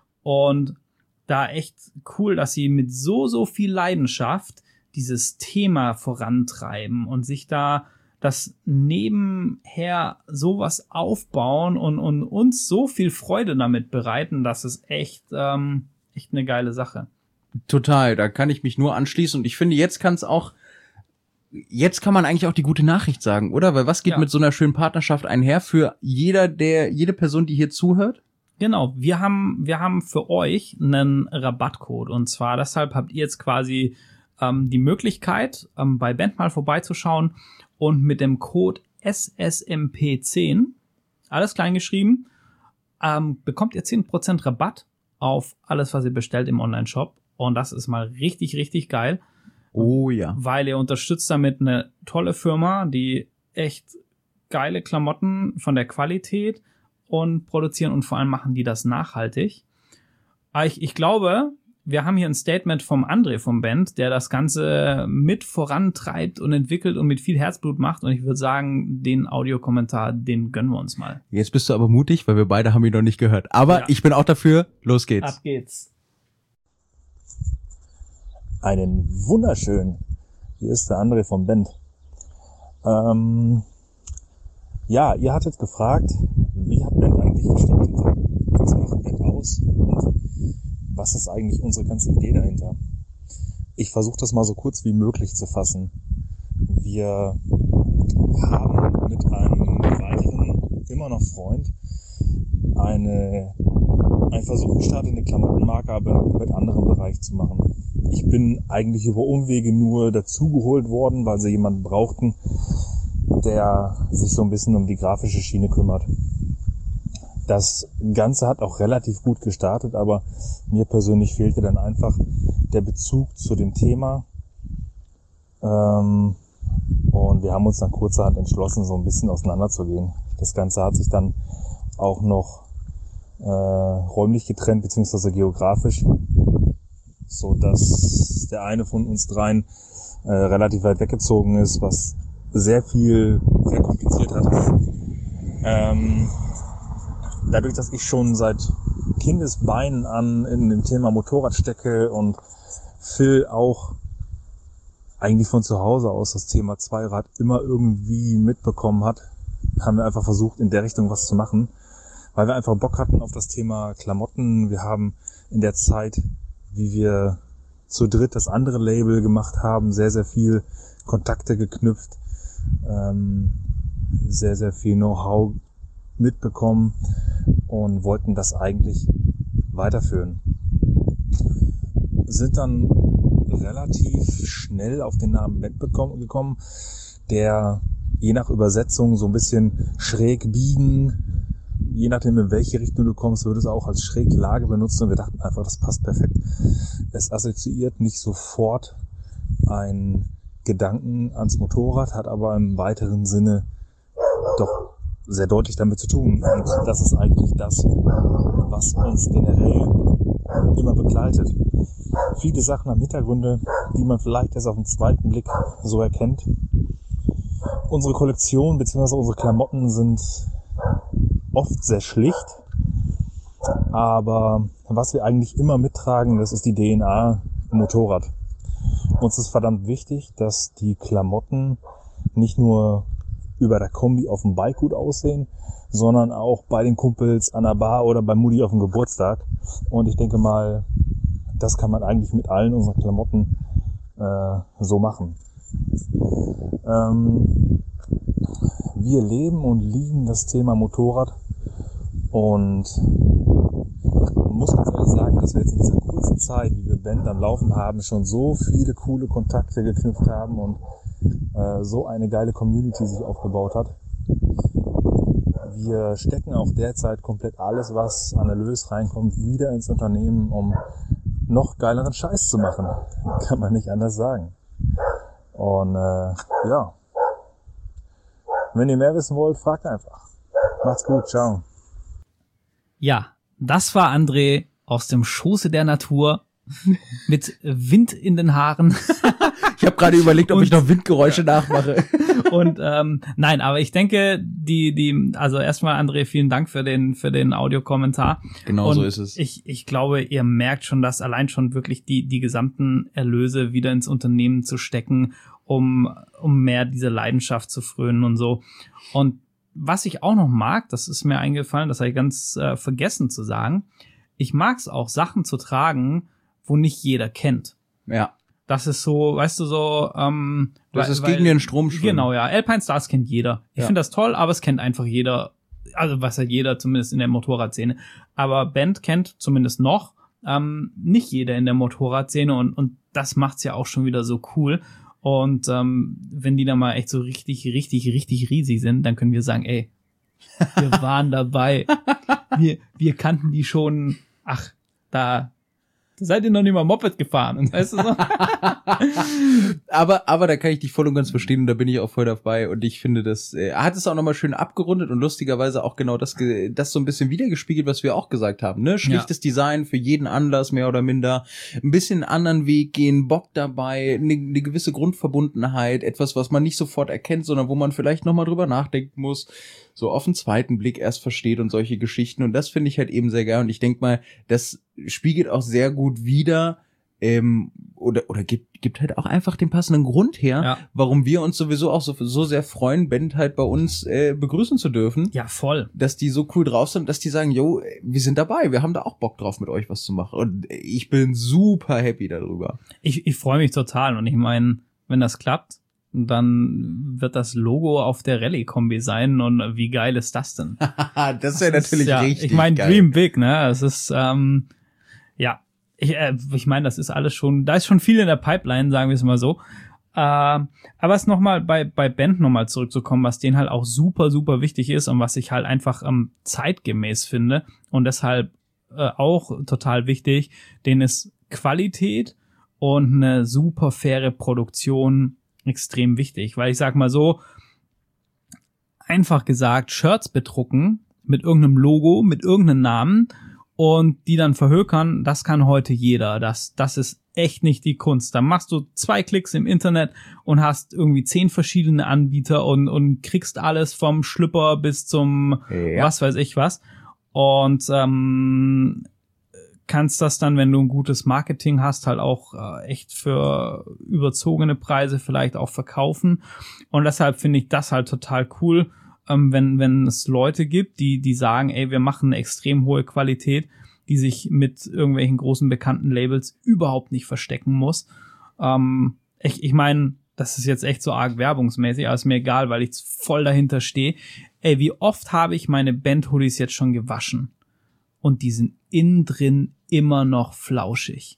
S2: Und da echt cool, dass sie mit so, so viel Leidenschaft dieses Thema vorantreiben und sich da das nebenher sowas aufbauen und, und uns so viel Freude damit bereiten, dass es echt, ähm, echt eine geile Sache.
S1: Total, da kann ich mich nur anschließen und ich finde, jetzt kann es auch, jetzt kann man eigentlich auch die gute Nachricht sagen, oder? Weil was geht
S2: Ja.
S1: mit so einer schönen Partnerschaft einher für jeder, der, jede Person, die hier zuhört?
S2: Genau, wir haben, wir haben für euch einen Rabattcode und zwar deshalb habt ihr jetzt quasi ähm, die Möglichkeit, ähm, bei Band mal vorbeizuschauen und mit dem Code S S M P zehn, alles klein geschrieben, ähm, bekommt ihr zehn Prozent Rabatt auf alles, was ihr bestellt im Onlineshop. Und das ist mal richtig, richtig geil.
S1: Oh ja.
S2: Weil ihr unterstützt damit eine tolle Firma, die echt geile Klamotten von der Qualität und produzieren und vor allem machen die das nachhaltig. Aber ich, ich glaube, wir haben hier ein Statement vom André vom Band, der das Ganze mit vorantreibt und entwickelt und mit viel Herzblut macht. Und ich würde sagen, den Audiokommentar, den gönnen wir uns mal.
S1: Jetzt bist du aber mutig, weil wir beide haben ihn noch nicht gehört. Aber
S2: Ja.
S1: ich bin auch dafür, los geht's.
S2: Ab geht's.
S3: Einen wunderschönen. Hier ist der André vom Band. Ähm, ja, ihr hattet gefragt, wie hat Band eigentlich gestartet? Was macht Band aus? Und was ist eigentlich unsere ganze Idee dahinter? Ich versuche das mal so kurz wie möglich zu fassen. Wir haben mit einem weiteren, immer noch Freund, eine, einen Versuch gestartet, eine Klamottenmarke aber in einem komplett anderen Bereich zu machen. Ich bin eigentlich über Umwege nur dazugeholt worden, weil sie jemanden brauchten, der sich so ein bisschen um die grafische Schiene kümmert. Das Ganze hat auch relativ gut gestartet, aber mir persönlich fehlte dann einfach der Bezug zu dem Thema. Ähm, und wir haben uns dann kurzerhand entschlossen, so ein bisschen auseinanderzugehen. Das Ganze hat sich dann auch noch äh, räumlich getrennt, beziehungsweise geografisch, so dass der eine von uns dreien äh, relativ weit weggezogen ist, was sehr viel verkompliziert hat. Ähm, dadurch, dass ich schon seit Kindesbeinen an in dem Thema Motorrad stecke und Phil auch eigentlich von zu Hause aus das Thema Zweirad immer irgendwie mitbekommen hat, haben wir einfach versucht, in der Richtung was zu machen, weil wir einfach Bock hatten auf das Thema Klamotten. Wir haben in der Zeit, wie wir zu dritt das andere Label gemacht haben, sehr, sehr viel Kontakte geknüpft. Ähm, sehr, sehr viel Know-how mitbekommen und wollten das eigentlich weiterführen. Sind dann relativ schnell auf den Namen Bend gekommen, der je nach Übersetzung so ein bisschen schräg biegen, je nachdem in welche Richtung du kommst, würde es auch als Schräglage benutzen und wir dachten einfach, das passt perfekt. Es assoziiert nicht sofort einen Gedanken ans Motorrad, hat aber im weiteren Sinne doch sehr deutlich damit zu tun. Und das ist eigentlich das, was uns generell immer begleitet. Viele Sachen haben Hintergründe, die man vielleicht erst auf den zweiten Blick so erkennt. Unsere Kollektion bzw. unsere Klamotten sind oft sehr schlicht, aber was wir eigentlich immer mittragen, das ist die D N A im Motorrad. Uns ist verdammt wichtig, dass die Klamotten nicht nur über der Kombi auf dem Bike gut aussehen, sondern auch bei den Kumpels an der Bar oder bei Mutti auf dem Geburtstag. Und ich denke mal, das kann man eigentlich mit allen unseren Klamotten äh, so machen. Ähm, wir leben und lieben das Thema Motorrad und muss ganz ehrlich sagen, dass wir jetzt in dieser kurzen Zeit, wie wir Bend am Laufen haben, schon so viele coole Kontakte geknüpft haben und äh, so eine geile Community sich aufgebaut hat. Wir stecken auch derzeit komplett alles, was an Erlös reinkommt, wieder ins Unternehmen, um noch geileren Scheiß zu machen. Kann man nicht anders sagen. Und äh, ja, wenn ihr mehr wissen wollt, fragt einfach. Macht's gut, ciao.
S2: Ja, das war André aus dem Schoße der Natur mit Wind in den Haaren.
S1: Ich habe gerade überlegt, ob
S2: Und,
S1: ich noch Windgeräusche nachmache.
S2: Und ähm, nein, aber ich denke, die die also erstmal André, vielen Dank für den für den Audiokommentar.
S1: Genau
S2: und
S1: so ist es.
S2: Ich ich glaube, ihr merkt schon, dass allein schon wirklich die die gesamten Erlöse wieder ins Unternehmen zu stecken, um um mehr diese Leidenschaft zu frönen und so. Und was ich auch noch mag, das ist mir eingefallen, das habe ich ganz äh, vergessen zu sagen. Ich mag es auch, Sachen zu tragen, wo nicht jeder kennt.
S1: Ja.
S2: Das ist so, weißt du, so, ähm,
S1: Das
S2: weil,
S1: ist gegen
S2: weil,
S1: den Strom schwimmen.
S2: Genau, ja. Alpine Stars kennt jeder. Ich
S1: Ja.
S2: finde das toll, aber es kennt einfach jeder. Also was ja jeder, zumindest in der Motorradszene. Aber Bend kennt zumindest noch ähm, nicht jeder in der Motorradszene und und das macht's ja auch schon wieder so cool. Und ähm, wenn die da mal echt so richtig, richtig, richtig riesig sind, dann können wir sagen, ey, wir waren dabei. Wir, wir kannten die schon, ach, da, da seid ihr noch nicht mal Moped gefahren. Und weißt du so?
S1: aber, aber da kann ich dich voll und ganz verstehen und da bin ich auch voll dabei und ich finde, das äh, hat es auch nochmal schön abgerundet und lustigerweise auch genau das, ge- das so ein bisschen wiedergespiegelt, was wir auch gesagt haben, ne? Schlichtes ja. Design für jeden Anlass, mehr oder minder, ein bisschen einen anderen Weg gehen, Bock dabei, eine ne gewisse Grundverbundenheit, etwas, was man nicht sofort erkennt, sondern wo man vielleicht nochmal drüber nachdenken muss, so auf den zweiten Blick erst versteht und solche Geschichten und das finde ich halt eben sehr geil und ich denke mal, das spiegelt auch sehr gut wider, ähm, oder oder gibt gibt halt auch einfach den passenden Grund her,
S2: Ja.
S1: warum wir uns sowieso auch so so sehr freuen, Bend halt bei uns äh, begrüßen zu dürfen.
S2: Ja, voll.
S1: Dass die so cool drauf sind, dass die sagen, yo, wir sind dabei, wir haben da auch Bock drauf, mit euch was zu machen. Und ich bin super happy darüber.
S2: Ich, ich freue mich total und ich meine, wenn das klappt, dann wird das Logo auf der Rallye-Kombi sein und wie geil ist das denn?
S1: Das wäre natürlich
S2: ja,
S1: richtig
S2: ich meine,
S1: geil.
S2: Dream Big, ne? Es ist, ähm, ja, ich, äh, ich meine, das ist alles schon, da ist schon viel in der Pipeline, sagen wir es mal so. Äh, aber es nochmal bei bei Bend nochmal zurückzukommen, was denen halt auch super, super wichtig ist und was ich halt einfach ähm, zeitgemäß finde und deshalb äh, auch total wichtig, denen ist Qualität und eine super faire Produktion extrem wichtig, weil ich sag mal so, einfach gesagt, Shirts bedrucken mit irgendeinem Logo, mit irgendeinem Namen und die dann verhökern, das kann heute jeder. Das, das ist echt nicht die Kunst. Da machst du zwei Klicks im Internet und hast irgendwie zehn verschiedene Anbieter und, und kriegst alles vom Schlüpper bis zum
S1: Ja.
S2: was weiß ich was. Und ähm, kannst das dann, wenn du ein gutes Marketing hast, halt auch äh, echt für überzogene Preise vielleicht auch verkaufen. Und deshalb finde ich das halt total cool, ähm, wenn wenn es Leute gibt, die die sagen, ey, wir machen eine extrem hohe Qualität, die sich mit irgendwelchen großen bekannten Labels überhaupt nicht verstecken muss. Ähm, ich ich meine, das ist jetzt echt so arg werbungsmäßig, aber ist mir egal, weil ich voll dahinter stehe. Ey, wie oft habe ich meine Band-Hoodies jetzt schon gewaschen? Und die sind innen drin immer noch flauschig.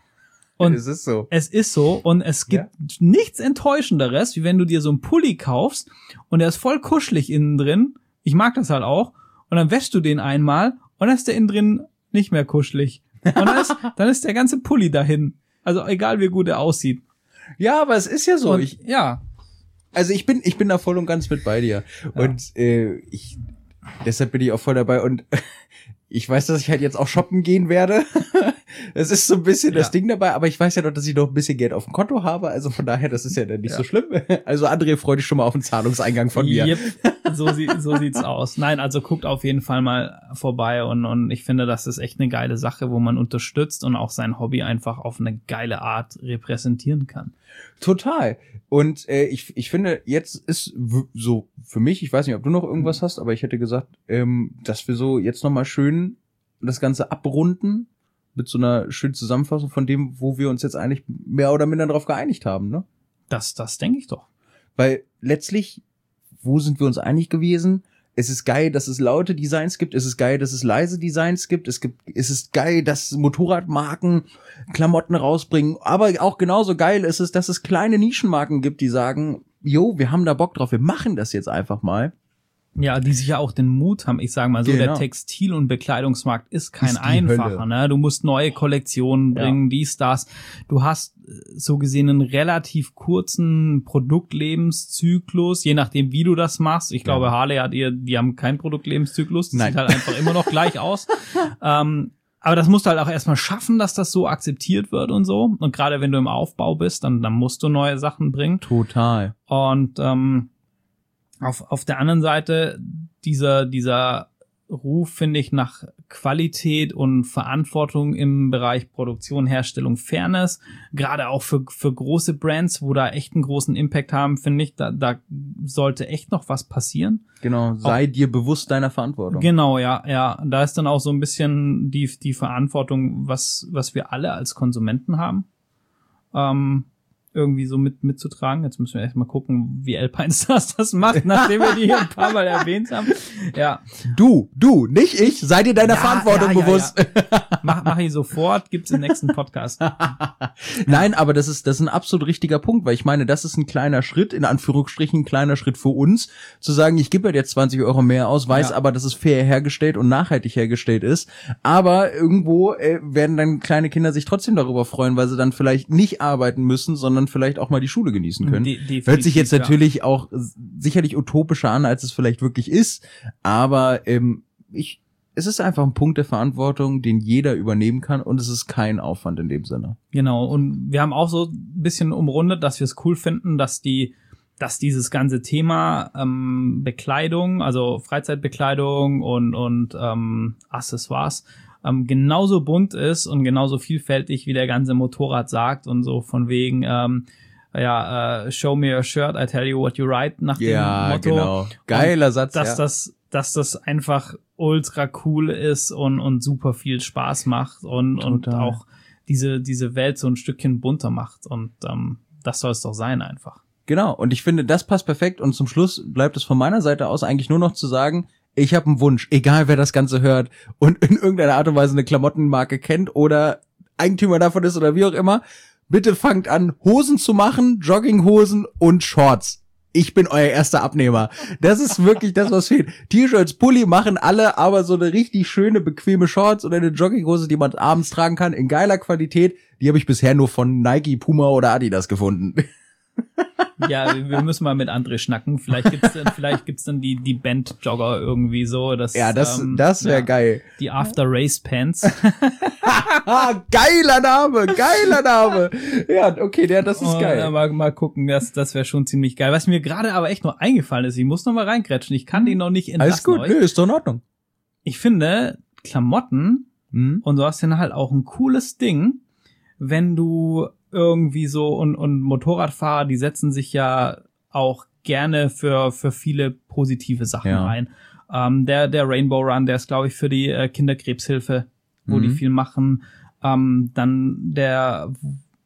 S2: Und
S1: es ist so.
S2: Es ist so. Und es gibt ja. nichts Enttäuschenderes, wie wenn du dir so einen Pulli kaufst und der ist voll kuschelig innen drin. Ich mag das halt auch. Und dann wäschst du den einmal und dann ist der innen drin nicht mehr kuschelig. Und dann ist, dann ist der ganze Pulli dahin. Also egal, wie gut er aussieht.
S1: Ja, aber es ist ja so.
S2: Und,
S1: ich,
S2: ja.
S1: Also ich bin, ich bin da voll und ganz mit bei dir. Ja. Und äh, ich, deshalb bin ich auch voll dabei. Und ich weiß, dass ich halt jetzt auch shoppen gehen werde. Das ist so ein bisschen ja. das Ding dabei. Aber ich weiß ja doch, dass ich noch ein bisschen Geld auf dem Konto habe. Also von daher, das ist ja dann nicht ja. so schlimm. Also André, freu dich schon mal auf den Zahlungseingang von mir.
S2: Yep. So, sie, so sieht's aus. Nein, also guckt auf jeden Fall mal vorbei. Und, und ich finde, das ist echt eine geile Sache, wo man unterstützt und auch sein Hobby einfach auf eine geile Art repräsentieren kann.
S1: Total. Und äh, ich ich finde, jetzt ist w- so für mich, ich weiß nicht, ob du noch irgendwas hast, aber ich hätte gesagt, ähm, dass wir so jetzt nochmal schön das Ganze abrunden mit so einer schönen Zusammenfassung von dem, wo wir uns jetzt eigentlich mehr oder minder drauf geeinigt haben, ne?
S2: Das, das denke ich doch.
S1: Weil letztlich, wo sind wir uns einig gewesen? Es ist geil, dass es laute Designs gibt. Es ist geil, dass es leise Designs gibt. Es gibt, es ist geil, dass Motorradmarken Klamotten rausbringen. Aber auch genauso geil ist es, dass es kleine Nischenmarken gibt, die sagen, jo, wir haben da Bock drauf. Wir machen das jetzt einfach mal.
S2: Ja, die sich ja auch den Mut haben. Ich sage mal so, genau. Der Textil- und Bekleidungsmarkt ist kein ist einfacher. Hölle. Ne? Du musst neue Kollektionen bringen, ja. dies, das. Du hast so gesehen einen relativ kurzen Produktlebenszyklus, je nachdem, wie du das machst. Ich glaube, ja. Harley hat ihr, die haben keinen Produktlebenszyklus. Das Nein. sieht halt einfach immer noch gleich aus. ähm, aber das musst du halt auch erstmal schaffen, dass das so akzeptiert wird und so. Und gerade wenn du im Aufbau bist, dann, dann musst du neue Sachen bringen.
S1: Total.
S2: Und ähm, Auf, auf der anderen Seite, dieser, dieser Ruf, finde ich, nach Qualität und Verantwortung im Bereich Produktion, Herstellung, Fairness, gerade auch für, für große Brands, wo da echt einen großen Impact haben, finde ich, da, da sollte echt noch was passieren.
S1: Genau, sei
S2: auch,
S1: dir bewusst deiner Verantwortung.
S2: Genau, ja, ja. Da ist dann auch so ein bisschen die, die Verantwortung, was, was wir alle als Konsumenten haben. Ähm, irgendwie so mit mitzutragen. Jetzt müssen wir erst mal gucken, wie Alpine Stars das macht, nachdem wir die hier ein paar Mal erwähnt haben. Ja.
S1: Du, du, nicht ich, sei dir deiner ja, Verantwortung ja, ja, bewusst.
S2: Ja. Mach, mach ich sofort, gibt's im nächsten Podcast.
S1: Nein, aber das ist, das ist ein absolut richtiger Punkt, weil ich meine, das ist ein kleiner Schritt, in Anführungsstrichen ein kleiner Schritt für uns, zu sagen, ich gebe halt jetzt zwanzig Euro mehr aus, weiß ja. aber, dass es fair hergestellt und nachhaltig hergestellt ist. Aber irgendwo äh, werden dann kleine Kinder sich trotzdem darüber freuen, weil sie dann vielleicht nicht arbeiten müssen, sondern vielleicht auch mal die Schule genießen können. De- Hört sich jetzt natürlich ja. auch sicherlich utopischer an, als es vielleicht wirklich ist, aber ähm, ich, es ist einfach ein Punkt der Verantwortung, den jeder übernehmen kann und es ist kein Aufwand in dem Sinne.
S2: Genau, und wir haben auch so ein bisschen umrundet, dass wir es cool finden, dass die dass dieses ganze Thema ähm, Bekleidung, also Freizeitbekleidung und und ähm, Accessoires ähm, genauso bunt ist und genauso vielfältig, wie der ganze Motorrad sagt und so von wegen, ähm, ja, uh, show me your shirt, I tell you what you write, nach
S1: ja,
S2: dem Motto.
S1: Genau. Geiler und Satz,
S2: dass
S1: ja.
S2: das, dass das einfach ultra cool ist und und super viel Spaß macht und Total. und auch diese diese Welt so ein Stückchen bunter macht und ähm, das soll es doch sein einfach.
S1: Genau, und ich finde, das passt perfekt und zum Schluss bleibt es von meiner Seite aus eigentlich nur noch zu sagen, ich habe einen Wunsch, egal wer das Ganze hört und in irgendeiner Art und Weise eine Klamottenmarke kennt oder Eigentümer davon ist oder wie auch immer, bitte fangt an, Hosen zu machen, Jogginghosen und Shorts. Ich bin euer erster Abnehmer. Das ist wirklich das, was fehlt. T-Shirts, Pulli machen alle, aber so eine richtig schöne, bequeme Shorts oder eine Jogginghose, die man abends tragen kann, in geiler Qualität, die habe ich bisher nur von Nike, Puma oder Adidas gefunden.
S2: Ja, wir müssen mal mit André schnacken. Vielleicht gibt's dann, vielleicht gibt's dann die die Band-Jogger irgendwie so. Das,
S1: ja, das
S2: ähm,
S1: das wäre ja, geil.
S2: Die After-Race-Pants.
S1: Geiler Name, geiler Name. Ja, okay, der, das ist
S2: Und,
S1: geil.
S2: Äh, mal, mal gucken, das das wäre schon ziemlich geil. Was mir gerade aber echt noch eingefallen ist, ich muss noch mal reingrätschen. Ich kann den noch nicht entlassen.
S1: Alles gut,
S2: euch.
S1: Nö, ist doch in Ordnung.
S2: Ich finde Klamotten hm? und du hast dann halt auch ein cooles Ding, wenn du irgendwie so und und Motorradfahrer, die setzen sich ja auch gerne für für viele positive Sachen ja. ein. Ähm, der der Rainbow Run, der ist glaube ich für die äh, Kinderkrebshilfe, wo mhm. die viel machen. Ähm, dann der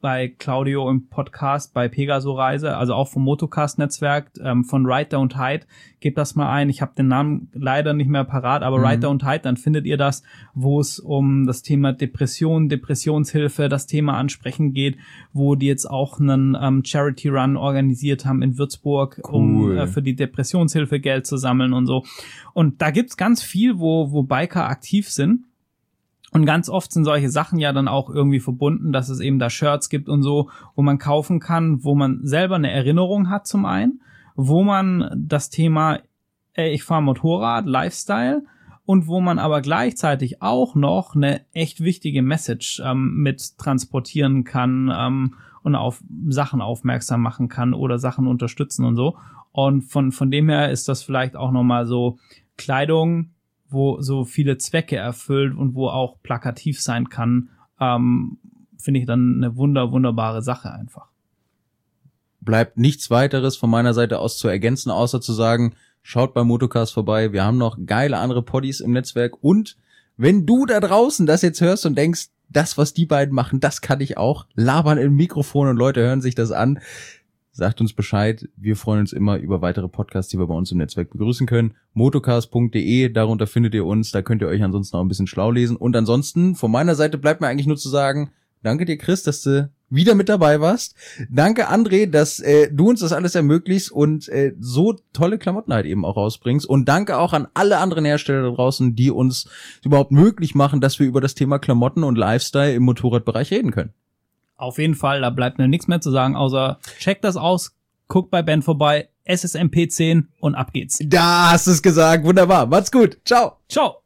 S2: bei Claudio im Podcast bei Pegaso Reise, also auch vom Motocast-Netzwerk, ähm, von Ride Don't Hide. Gebt das mal ein. Ich habe den Namen leider nicht mehr parat, aber mhm. Ride Don't Hide, dann findet ihr das, wo es um das Thema Depression, Depressionshilfe, das Thema Ansprechen geht, wo die jetzt auch einen ähm, Charity-Run organisiert haben in Würzburg, cool. um äh, für die Depressionshilfe Geld zu sammeln und so. Und da gibt's ganz viel, wo, wo Biker aktiv sind. Und ganz oft sind solche Sachen ja dann auch irgendwie verbunden, dass es eben da Shirts gibt und so, wo man kaufen kann, wo man selber eine Erinnerung hat zum einen, wo man das Thema, ey, ich fahre Motorrad, Lifestyle, und wo man aber gleichzeitig auch noch eine echt wichtige Message ähm, mit transportieren kann ähm, und auf Sachen aufmerksam machen kann oder Sachen unterstützen und so. Und von von dem her ist das vielleicht auch nochmal so Kleidung, wo so viele Zwecke erfüllt und wo auch plakativ sein kann, ähm, finde ich dann eine wunder, wunderbare Sache einfach.
S1: Bleibt nichts weiteres von meiner Seite aus zu ergänzen, außer zu sagen, schaut bei Motocast vorbei, wir haben noch geile andere Poddies im Netzwerk und wenn du da draußen das jetzt hörst und denkst, das, was die beiden machen, das kann ich auch, labern im Mikrofon und Leute hören sich das an, sagt uns Bescheid. Wir freuen uns immer über weitere Podcasts, die wir bei uns im Netzwerk begrüßen können. motocast punkt de, darunter findet ihr uns. Da könnt ihr euch ansonsten auch ein bisschen schlau lesen. Und ansonsten, von meiner Seite bleibt mir eigentlich nur zu sagen, danke dir, Chris, dass du wieder mit dabei warst. Danke, André, dass äh, du uns das alles ermöglicht und äh, so tolle Klamotten halt eben auch rausbringst. Und danke auch an alle anderen Hersteller da draußen, die uns überhaupt möglich machen, dass wir über das Thema Klamotten und Lifestyle im Motorradbereich reden können.
S2: Auf jeden Fall, da bleibt mir nichts mehr zu sagen, außer checkt das aus, guckt bei Ben vorbei, S S M P zehn und ab geht's.
S1: Da hast du es gesagt, wunderbar. Macht's gut. Ciao.
S2: Ciao.